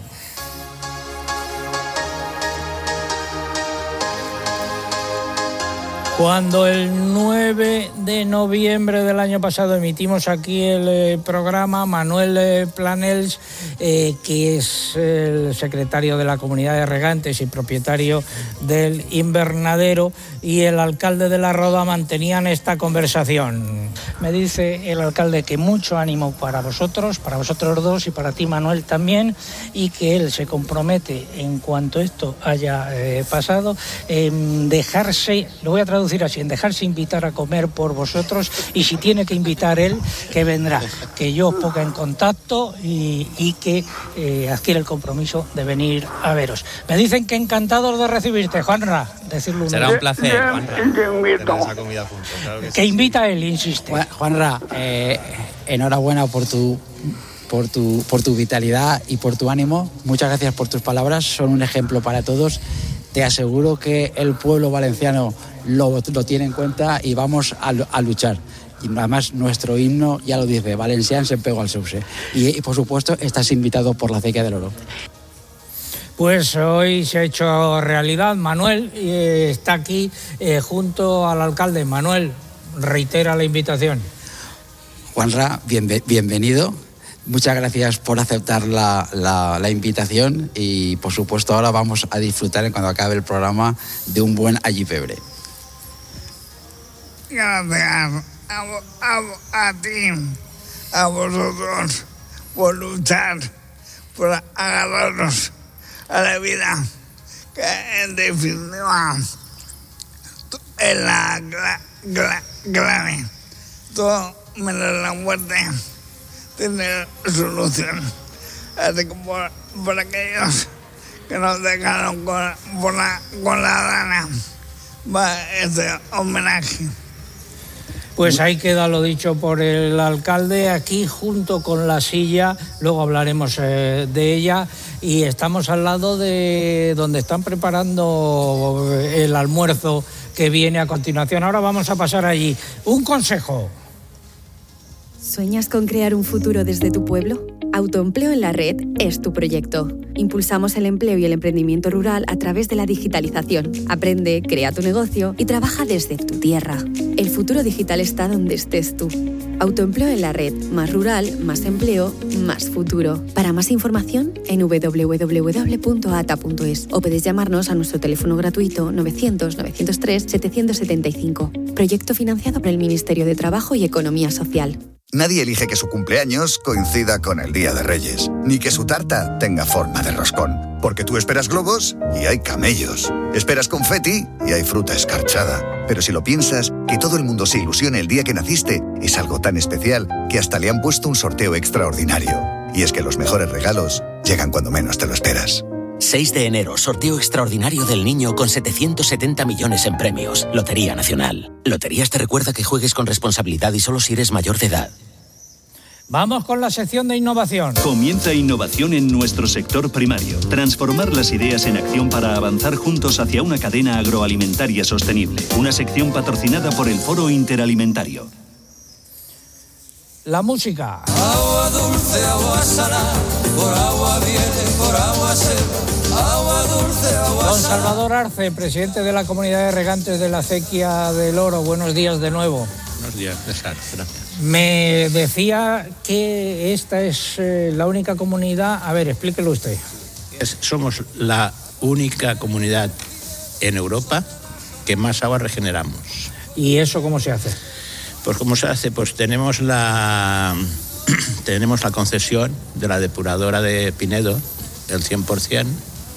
Cuando el nueve de noviembre del año pasado emitimos aquí el eh, programa, Manuel eh, Planels, eh, que es el secretario de la Comunidad de Regantes y propietario del invernadero, y el alcalde de La Roda mantenían esta conversación. Me dice el alcalde que mucho ánimo para vosotros, para vosotros dos y para ti, Manuel, también, y que él se compromete, en cuanto esto haya eh, pasado, en dejarse, lo voy a traducir así, en dejarse invitar a comer por vosotros, y si tiene que invitar él, que vendrá, que yo os ponga en contacto y, y que eh, adquiere el compromiso de venir a veros. Me dicen que encantados de recibirte, Juanra. Decirlo
Será un placer, Juanra.
Claro que, que invita él, insiste.
Juanra, eh, enhorabuena por tu, por, tu, por tu vitalidad y por tu ánimo. Muchas gracias por tus palabras, son un ejemplo para todos. Te aseguro que el pueblo valenciano lo, lo tiene en cuenta y vamos a, a luchar. Y además nuestro himno ya lo dice, Valencián se pegó al Sause. Y, y por supuesto estás invitado por la Acequia del Oro.
Pues hoy se ha hecho realidad. Manuel eh, está aquí eh, junto al alcalde. Manuel, reitera la invitación.
Juanra, bien, bienvenido. Muchas gracias por aceptar la, la, la invitación y, por supuesto, ahora vamos a disfrutar, cuando acabe el programa, de un buen allipebre.
Gracias a, a, a ti, a vosotros, por luchar, por agarrarnos a la vida, que en definitiva es la clave. Todo menos la muerte tiene solución. Así que por, por aquellos que nos dejaron con, por la, con la Dana, va este homenaje.
Pues ahí queda lo dicho por el alcalde, aquí junto con la silla, luego hablaremos eh, de ella, y estamos al lado de donde están preparando el almuerzo que viene a continuación. Ahora vamos a pasar allí. Un consejo.
¿Sueñas con crear un futuro desde tu pueblo? Autoempleo en la Red es tu proyecto. Impulsamos el empleo y el emprendimiento rural a través de la digitalización. Aprende, crea tu negocio y trabaja desde tu tierra. El futuro digital está donde estés tú. Autoempleo en la Red. Más rural, más empleo, más futuro. Para más información, en doble u doble u doble u punto a t a punto es o puedes llamarnos a nuestro teléfono gratuito novecientos, novecientos tres, setecientos setenta y cinco. Proyecto financiado por el Ministerio de Trabajo y Economía Social.
Nadie elige que su cumpleaños coincida con el Día de Reyes, ni que su tarta tenga forma de roscón. Porque tú esperas globos y hay camellos. Esperas confeti y hay fruta escarchada. Pero si lo piensas, que todo el mundo se ilusione el día que naciste es algo tan especial que hasta le han puesto un sorteo extraordinario. Y es que los mejores regalos llegan cuando menos te lo esperas.
seis de enero, sorteo extraordinario del niño con setecientos setenta millones en premios. Lotería Nacional. Loterías te recuerda que juegues con responsabilidad y solo si eres mayor de edad.
Vamos con la sección de innovación.
Comienza innovación en nuestro sector primario. Transformar las ideas en acción para avanzar juntos hacia una cadena agroalimentaria sostenible. Una sección patrocinada por el Foro Interalimentario.
La música.
Agua dulce, agua salada, por agua viene, por agua se va. Agua dulce, agua
Don
salada.
Salvador Arce, presidente de la Comunidad de Regantes de la Acequia del Oro. Buenos días de nuevo.
Buenos días, César. Gracias.
Me decía que esta es eh, la única comunidad... A ver, explíquelo usted.
Es, somos la única comunidad en Europa que más agua regeneramos.
¿Y eso cómo se hace?
Pues cómo se hace, pues tenemos la tenemos la concesión de la depuradora de Pinedo, el cien por ciento.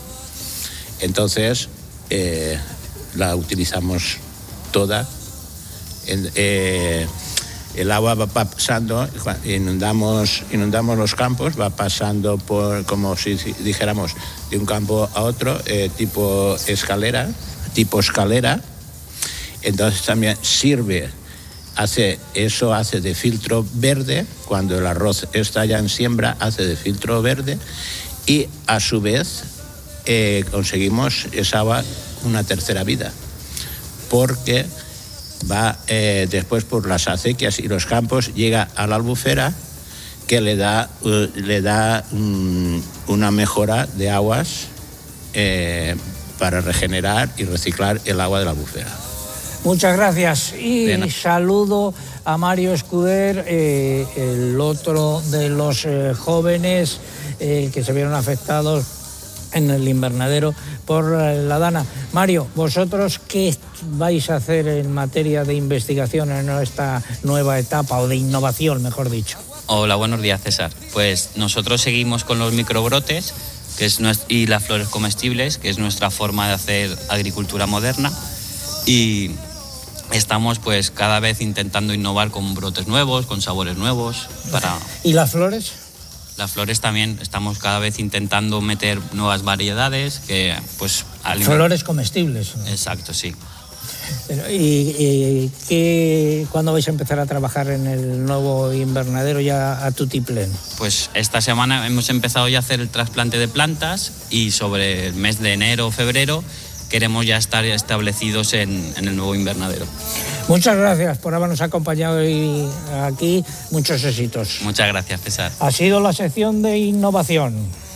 Entonces eh, la utilizamos toda. En, eh, el agua va pasando, inundamos, inundamos los campos, va pasando por, como si dijéramos, de un campo a otro, eh, tipo escalera, tipo escalera. Entonces también sirve, hace, eso hace de filtro verde, cuando el arroz está ya en siembra, hace de filtro verde, y a su vez eh, conseguimos esa agua una tercera vida, porque va eh, después por las acequias y los campos, llega a la albufera, que le da, uh, le da um, una mejora de aguas eh, para regenerar y reciclar el agua de la albufera.
Muchas gracias y
Bien.
Saludo a Mario Escuder, eh, el otro de los eh, jóvenes eh, que se vieron afectados en el invernadero por la Dana. Mario, ¿vosotros qué vais a hacer en materia de investigación en esta nueva etapa, o de innovación, mejor dicho?
Hola, buenos días, César. Pues nosotros seguimos con los microbrotes que es nuestra, y las flores comestibles, que es nuestra forma de hacer agricultura moderna, y estamos pues cada vez intentando innovar con brotes nuevos, con sabores nuevos. Para...
¿Y las flores?
Las flores también, estamos cada vez intentando meter nuevas variedades que pues...
Flores comestibles.
Exacto, sí.
¿Y, y qué, cuándo vais a empezar a trabajar en el nuevo invernadero ya a tutiplén?
Pues esta semana hemos empezado ya a hacer el trasplante de plantas y sobre el mes de enero o febrero queremos ya estar establecidos en, en el nuevo invernadero.
Muchas gracias por habernos acompañado hoy aquí. Muchos éxitos.
Muchas gracias, César.
Ha sido la sección de innovación.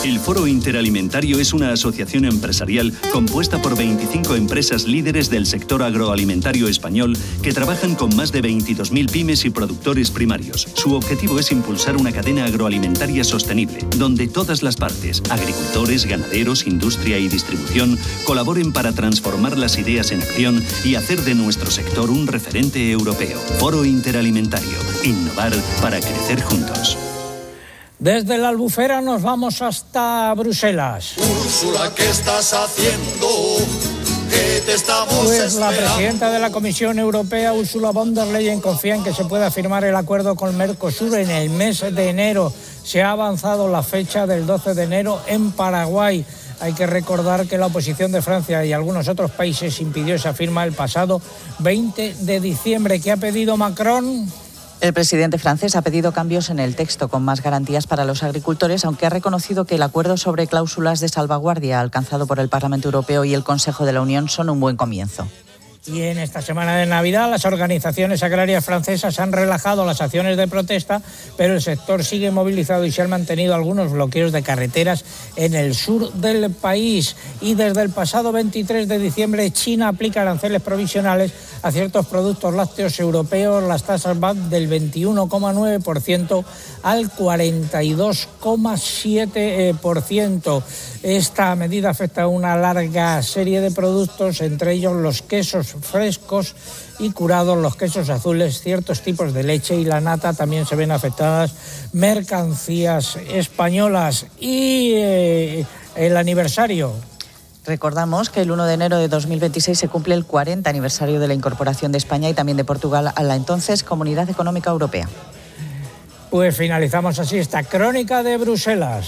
El Foro Interalimentario es una asociación empresarial compuesta por veinticinco empresas líderes del sector agroalimentario español que trabajan con más de veintidós mil pymes y productores primarios. Su objetivo es impulsar una cadena agroalimentaria sostenible, donde todas las partes, agricultores, ganaderos, industria y distribución, colaboren para transformar las ideas en acción y hacer de nuestro sector un referente europeo. Foro Interalimentario. Innovar para crecer juntos.
Desde la Albufera nos vamos hasta Bruselas.
Úrsula, ¿qué estás haciendo? ¿Qué te estamos
Pues la
esperando?
presidenta de la Comisión Europea, Ursula von der Leyen, confía en que se pueda firmar el acuerdo con Mercosur en el mes de enero. Se ha avanzado la fecha del doce de enero en Paraguay. Hay que recordar que la oposición de Francia y algunos otros países impidió esa firma el pasado veinte de diciembre. ¿Qué ha pedido Macron?
El presidente francés ha pedido cambios en el texto con más garantías para los agricultores, aunque ha reconocido que el acuerdo sobre cláusulas de salvaguardia alcanzado por el Parlamento Europeo y el Consejo de la Unión son un buen comienzo.
Y en esta semana de Navidad las organizaciones agrarias francesas han relajado las acciones de protesta, pero el sector sigue movilizado y se han mantenido algunos bloqueos de carreteras en el sur del país. Y desde el pasado veintitrés de diciembre China aplica aranceles provisionales a ciertos productos lácteos europeos. Las tasas van del veintiuno coma nueve por ciento al cuarenta y dos coma siete por ciento. Esta medida afecta a una larga serie de productos, entre ellos los quesos frescos y curados, los quesos azules, ciertos tipos de leche y la nata. También se ven afectadas mercancías españolas. Y eh, el aniversario.
Recordamos que el uno de enero de dos mil veintiséis se cumple el cuarenta aniversario de la incorporación de España y también de Portugal a la entonces Comunidad Económica Europea.
Pues finalizamos así esta crónica de Bruselas.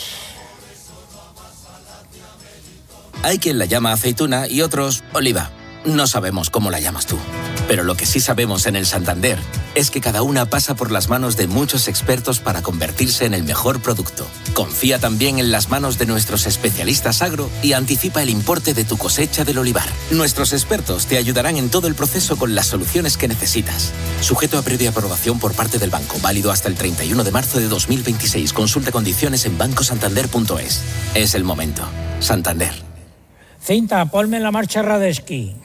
Hay quien la llama aceituna y otros oliva. No sabemos cómo la llamas tú. Pero lo que sí sabemos en el Santander es que cada una pasa por las manos de muchos expertos para convertirse en el mejor producto. Confía también en las manos de nuestros especialistas agro y anticipa el importe de tu cosecha del olivar. Nuestros expertos te ayudarán en todo el proceso con las soluciones que necesitas. Sujeto a previa aprobación por parte del banco, válido hasta el treinta y uno de marzo de dos mil veintiséis. Consulta condiciones en banco santander punto es. Es el momento. Santander.
Cinta, ponme la marcha Radetzky.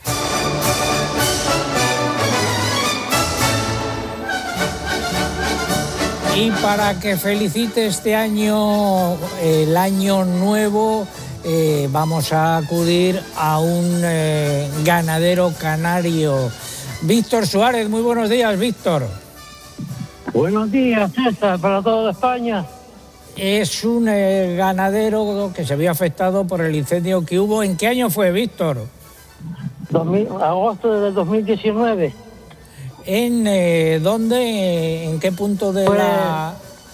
Y para que felicite este año, el año nuevo, eh, vamos a acudir a un eh, ganadero canario. Víctor Suárez, muy buenos días, Víctor.
Buenos días, César, para toda España.
Es un eh, ganadero que se vio afectado por el incendio que hubo. ¿En qué año fue, Víctor?
dos mil, agosto del dos mil diecinueve.
¿En eh, dónde? ¿En qué punto de
fue,
la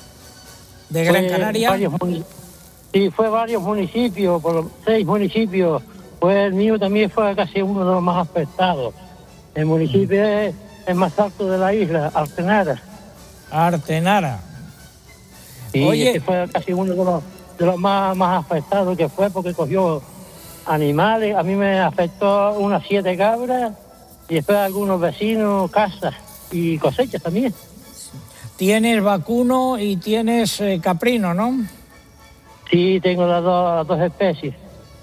de Gran Canaria?
Varios, sí, fue varios municipios, por seis municipios. Pues el mío también fue casi uno de los más afectados. El municipio mm. es el más alto de la isla, Artenara.
Artenara.
Sí,
Oye,
este fue casi uno de los, de los más, más afectados que fue porque cogió animales. A mí me afectó unas siete cabras. Y después algunos vecinos, casas y cosechas también.
Tienes vacuno y tienes eh, caprino, ¿no?
Sí, tengo las dos, las dos especies.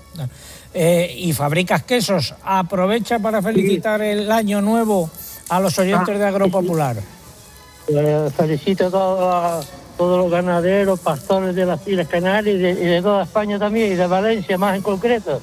Eh, y fabricas quesos. Aprovecha para felicitar sí. el año nuevo a los oyentes ah, de Agropopular.
Sí. Eh, felicito a todos, todos los ganaderos, pastores de las Islas Canarias y de, y de toda España también, y de Valencia más en concreto.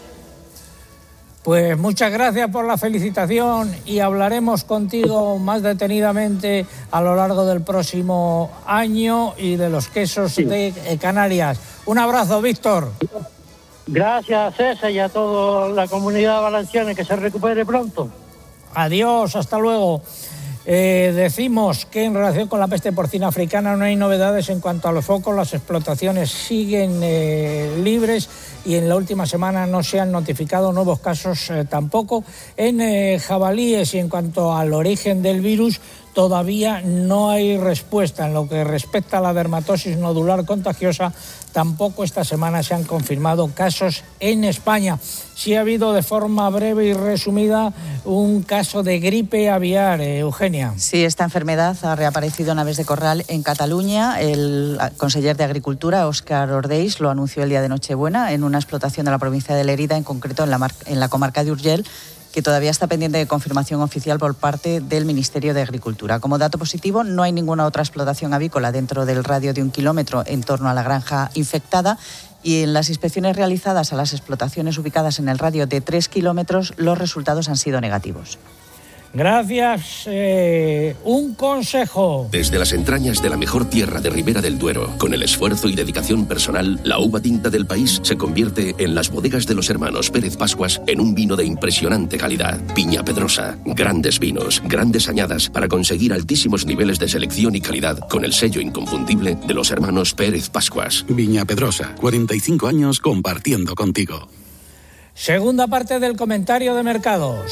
Pues muchas gracias por la felicitación y hablaremos contigo más detenidamente a lo largo del próximo año y de los quesos sí. de Canarias. Un abrazo, Víctor.
Gracias, César, y a toda la comunidad valenciana, que se recupere pronto.
Adiós, hasta luego. Eh, decimos que en relación con la peste porcina africana no hay novedades en cuanto a los focos. Las explotaciones siguen eh, libres y en la última semana no se han notificado nuevos casos eh, tampoco en eh, jabalíes. Y en cuanto al origen del virus, todavía no hay respuesta. En lo que respecta a la dermatosis nodular contagiosa, tampoco esta semana se han confirmado casos en España. Sí ha habido, de forma breve y resumida, un caso de gripe aviar. Eh, Eugenia.
Sí, esta enfermedad ha reaparecido en aves de corral en Cataluña. El conseller de Agricultura, Óscar Ordeix, lo anunció el día de Nochebuena en una explotación de la provincia de Lérida, en concreto en la, mar- en la comarca de Urgell, que todavía está pendiente de confirmación oficial por parte del Ministerio de Agricultura. Como dato positivo, no hay ninguna otra explotación avícola dentro del radio de un kilómetro en torno a la granja infectada, y en las inspecciones realizadas a las explotaciones ubicadas en el radio de tres kilómetros, los resultados han sido negativos.
Gracias. Eh, un consejo.
Desde las entrañas de la mejor tierra de Ribera del Duero, con el esfuerzo y dedicación personal, la uva tinta del país se convierte en las bodegas de los hermanos Pérez Pascuas en un vino de impresionante calidad. Viña Pedrosa, grandes vinos, grandes añadas para conseguir altísimos niveles de selección y calidad con el sello inconfundible de los hermanos Pérez Pascuas.
Viña Pedrosa, cuarenta y cinco años compartiendo contigo.
Segunda parte del comentario de mercados.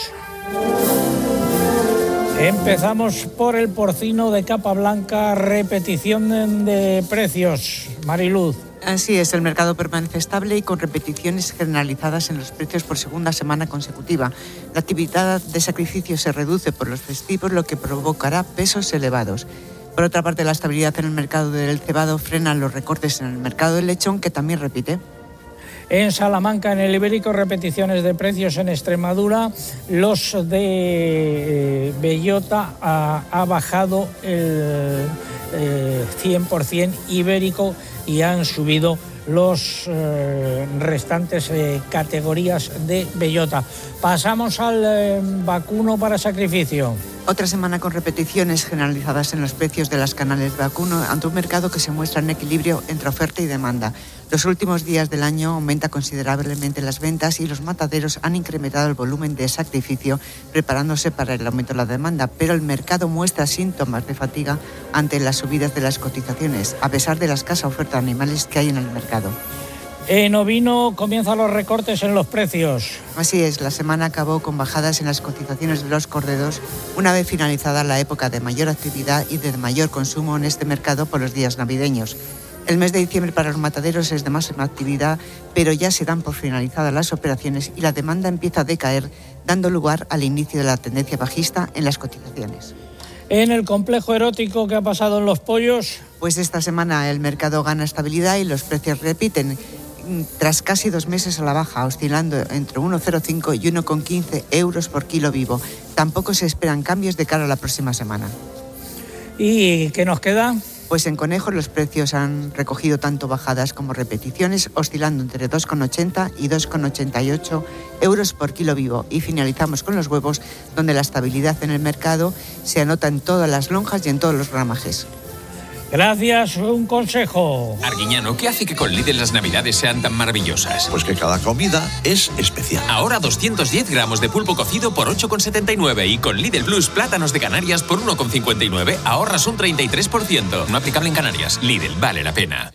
Empezamos por el porcino de capa blanca, repetición de precios. Mariluz.
Así es, el mercado permanece estable y con repeticiones generalizadas en los precios por segunda semana consecutiva. La actividad de sacrificio se reduce por los festivos, lo que provocará pesos elevados. Por otra parte, la estabilidad en el mercado del cebado frena los recortes en el mercado del lechón, que también repite.
En Salamanca, en el Ibérico, repeticiones de precios. En Extremadura, los de eh, bellota ha, ha bajado el eh, cien por ciento ibérico y han subido los eh, restantes eh, categorías de bellota. Pasamos al eh, vacuno para sacrificio.
Otra semana con repeticiones generalizadas en los precios de las canales de vacuno ante un mercado que se muestra en equilibrio entre oferta y demanda. Los últimos días del año aumenta considerablemente las ventas y los mataderos han incrementado el volumen de sacrificio preparándose para el aumento de la demanda, pero el mercado muestra síntomas de fatiga ante las subidas de las cotizaciones, a pesar de la escasa oferta de animales que hay en el mercado.
En ovino comienzan los recortes en los precios.
Así es, la semana acabó con bajadas en las cotizaciones de los corderos, una vez finalizada la época de mayor actividad y de mayor consumo en este mercado por los días navideños. El mes de diciembre para los mataderos es de máxima actividad, pero ya se dan por finalizadas las operaciones y la demanda empieza a decaer, dando lugar al inicio de la tendencia bajista en las cotizaciones.
En el complejo erótico, ¿qué ha pasado en los pollos?
Pues esta semana el mercado gana estabilidad y los precios repiten, tras casi dos meses a la baja, oscilando entre uno coma cero cinco y uno coma quince euros por kilo vivo. Tampoco se esperan cambios de cara a la próxima semana.
¿Y qué nos queda?
Pues en conejos los precios han recogido tanto bajadas como repeticiones, oscilando entre dos coma ochenta y dos coma ochenta y ocho euros por kilo vivo. Y finalizamos con los huevos, donde la estabilidad en el mercado se anota en todas las lonjas y en todos los ramajes.
Gracias, un consejo.
Arguiñano, ¿qué hace que con Lidl las navidades sean tan maravillosas?
Pues que cada comida es especial.
Ahora doscientos diez gramos de pulpo cocido por ocho coma setenta y nueve y con Lidl Plus plátanos de Canarias por uno coma cincuenta y nueve ahorras un treinta y tres por ciento. No aplicable en Canarias. Lidl, vale la pena.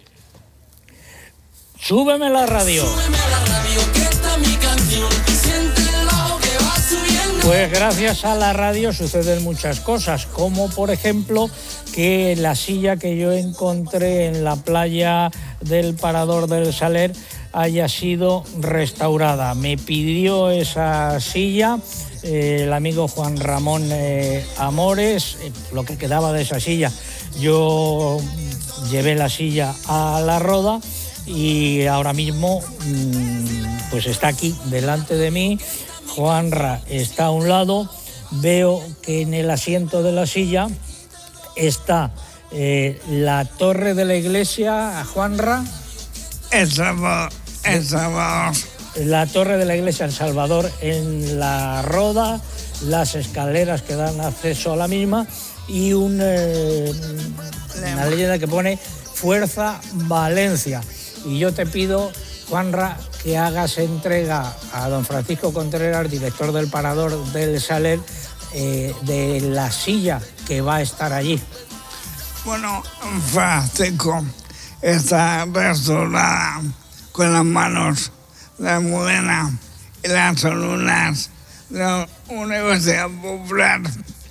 Súbeme la radio.
Súbeme a la radio, que está mi canción. Siente el bajo que va subiendo.
Pues gracias a la radio suceden muchas cosas, como por ejemplo que la silla que yo encontré en la playa del Parador del Saler haya sido restaurada. Me pidió esa silla eh, el amigo Juan Ramón eh, Amores, eh, lo que quedaba de esa silla. Yo llevé la silla a la Roda y ahora mismo mmm, pues está aquí delante de mí. Juanra está a un lado. Veo que en el asiento de la silla está eh, la torre de la iglesia, Juanra.
El Salvador, El Salvador.
La torre de la iglesia El Salvador en la Roda, las escaleras que dan acceso a la misma y un, eh, una leyenda que pone Fuerza Valencia. Y yo te pido, Juanra, que hagas entrega a don Francisco Contreras, director del Parador del Saler, eh, de la silla que va a estar allí.
Bueno, Francisco está restaurada con las manos de la Almudena y las columnas de la Universidad Popular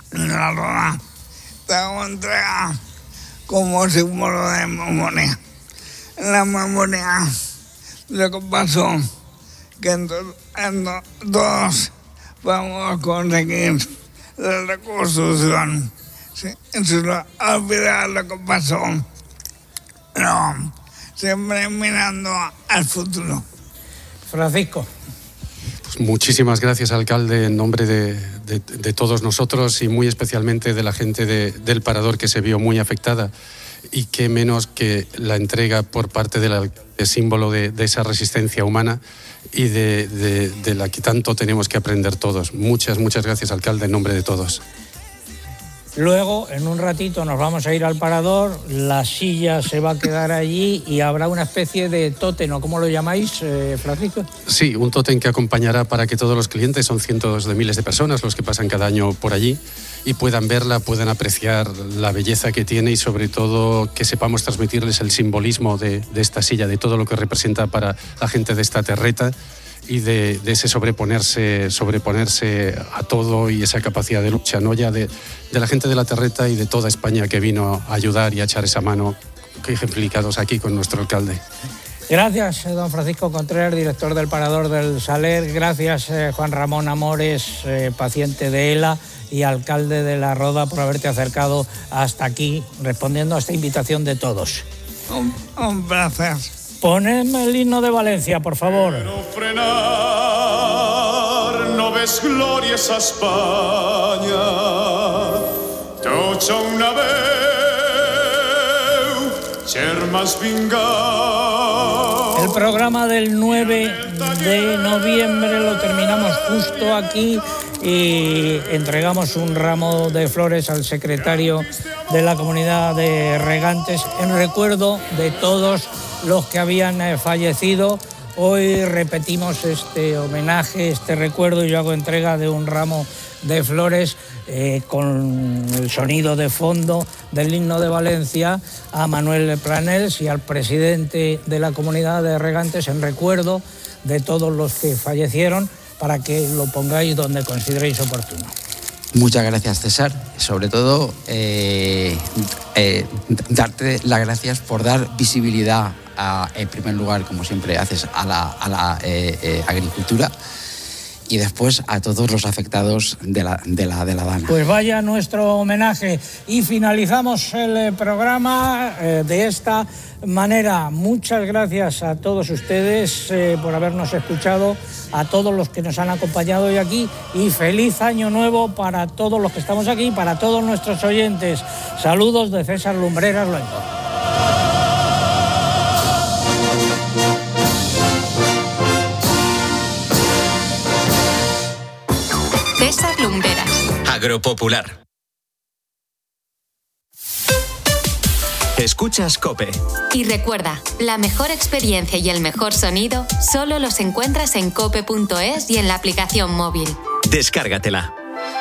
la roda te hago entrega como símbolo de memoria. La memoria de lo que pasó, que en, to- en to- todos vamos a conseguir la reconstrucción. Si, si no olvidar lo que pasó, no, siempre mirando al futuro.
Francisco.
Pues muchísimas gracias, alcalde, en nombre de, de, de todos nosotros y muy especialmente de la gente de, del Parador, que se vio muy afectada, y qué menos que la entrega por parte del alcalde, símbolo de, de esa resistencia humana y de, de, de la que tanto tenemos que aprender todos. Muchas, muchas gracias, alcalde, en nombre de todos.
Luego, en un ratito, nos vamos a ir al Parador, la silla se va a quedar allí y habrá una especie de tótem, ¿o cómo lo llamáis, eh, Francisco?
Sí, un tótem que acompañará para que todos los clientes, son cientos de miles de personas los que pasan cada año por allí, y puedan verla, puedan apreciar la belleza que tiene y sobre todo que sepamos transmitirles el simbolismo de, de esta silla, de todo lo que representa para la gente de esta terreta y de, de ese sobreponerse, sobreponerse a todo y esa capacidad de lucha, ¿no? Ya de, de la gente de la terreta y de toda España que vino a ayudar y a echar esa mano, que ejemplificados aquí con nuestro alcalde.
Gracias, don Francisco Contreras, director del Parador del Saler. Gracias, eh, Juan Ramón Amores, eh, paciente de ELA y alcalde de La Roda, por haberte acercado hasta aquí, respondiendo a esta invitación de todos.
Un, un placer.
Ponedme el himno de Valencia, por favor.
No frenar, no ves glorias a España. Tocha una vez, Germas vinga.
El programa del nueve de noviembre lo terminamos justo aquí y entregamos un ramo de flores al secretario de la Comunidad de Regantes en recuerdo de todos los que habían eh, fallecido. Hoy repetimos este homenaje, este recuerdo, y yo hago entrega de un ramo de flores eh, con el sonido de fondo del himno de Valencia a Manuel Planels y al presidente de la Comunidad de Regantes en recuerdo de todos los que fallecieron, para que lo pongáis donde consideréis oportuno.
Muchas gracias, César. Sobre todo, eh, eh, darte las gracias por dar visibilidad, a, en primer lugar, como siempre haces, a la, a la eh, eh, agricultura, y después a todos los afectados de la, de la, de la Dana.
Pues vaya nuestro homenaje y finalizamos el programa eh, de esta manera. Muchas gracias a todos ustedes eh, por habernos escuchado, a todos los que nos han acompañado hoy aquí, y feliz año nuevo para todos los que estamos aquí, para todos nuestros oyentes. Saludos de César Lumbreras Luengo.
César Lumbreras.
Agropopular. Escuchas COPE.
Y recuerda, la mejor experiencia y el mejor sonido solo los encuentras en cope punto es y en la aplicación móvil.
Descárgatela.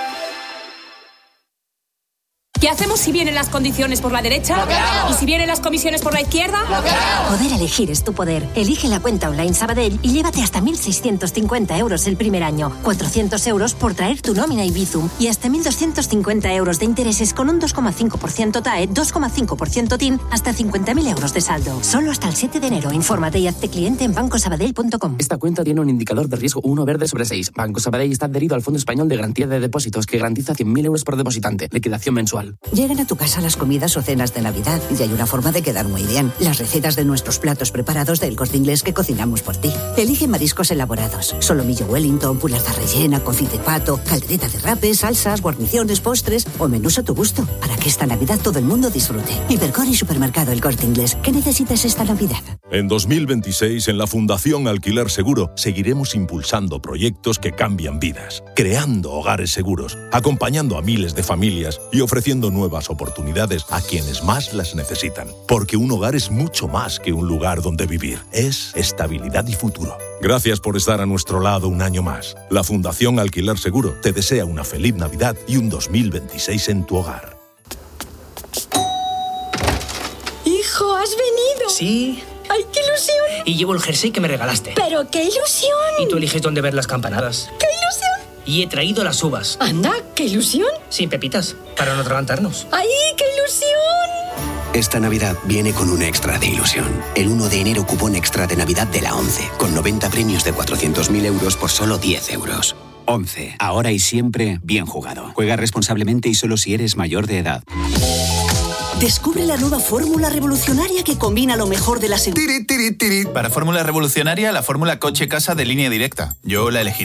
¿Qué hacemos si vienen las condiciones por la derecha? ¿Y si vienen las comisiones por la izquierda?
Poder elegir es tu poder. Elige la cuenta online Sabadell y llévate hasta mil seiscientos cincuenta euros el primer año, cuatrocientos euros por traer tu nómina y Bizum y hasta mil doscientos cincuenta euros de intereses con un dos coma cinco por ciento T A E, dos coma cinco por ciento T I N, hasta cincuenta mil euros de saldo. Solo hasta el siete de enero. Infórmate y hazte cliente en banco sabadell punto com.
Esta cuenta tiene un indicador de riesgo uno verde sobre seis. Banco Sabadell está adherido al Fondo Español de Garantía de Depósitos, que garantiza cien mil euros por depositante. Liquidación mensual.
Llegan a tu casa las comidas o cenas de Navidad y hay una forma de quedar muy bien. Las recetas de nuestros platos preparados del Corte Inglés que cocinamos por ti. Elige mariscos elaborados. Solomillo Wellington, pulasa rellena, confit de pato, caldereta de rape, salsas, guarniciones, postres o menús a tu gusto. Para que esta Navidad todo el mundo disfrute. Hipercor y Supermercado El Corte Inglés. ¿Qué necesitas esta Navidad?
En dos mil veintiséis, en la Fundación Alquiler Seguro, seguiremos impulsando proyectos que cambian vidas, creando hogares seguros, acompañando a miles de familias y ofreciendo nuevas oportunidades a quienes más las necesitan. Porque un hogar es mucho más que un lugar donde vivir. Es estabilidad y futuro. Gracias por estar a nuestro lado un año más. La Fundación Alquiler Seguro te desea una feliz Navidad y un dos mil veintiséis en tu hogar.
¡Hijo, has venido!
Sí.
¡Ay, qué ilusión!
Y llevo el jersey que me regalaste.
¡Pero qué ilusión!
Y tú eliges dónde ver las campanadas.
¡Qué ilusión!
y he traído las uvas.
Anda, qué ilusión.
Sin pepitas, para no atragantarnos.
¡Ay, qué ilusión!
Esta Navidad viene con un extra de ilusión. El uno de enero cupón extra de Navidad de la ONCE, con noventa premios de cuatrocientos mil euros por solo diez euros. ONCE, ahora y siempre bien jugado. Juega responsablemente y solo si eres mayor de edad.
Descubre la nueva fórmula revolucionaria que combina lo mejor de la seguridad.
Para fórmula revolucionaria, la fórmula coche-casa de Línea Directa. Yo la elegiré.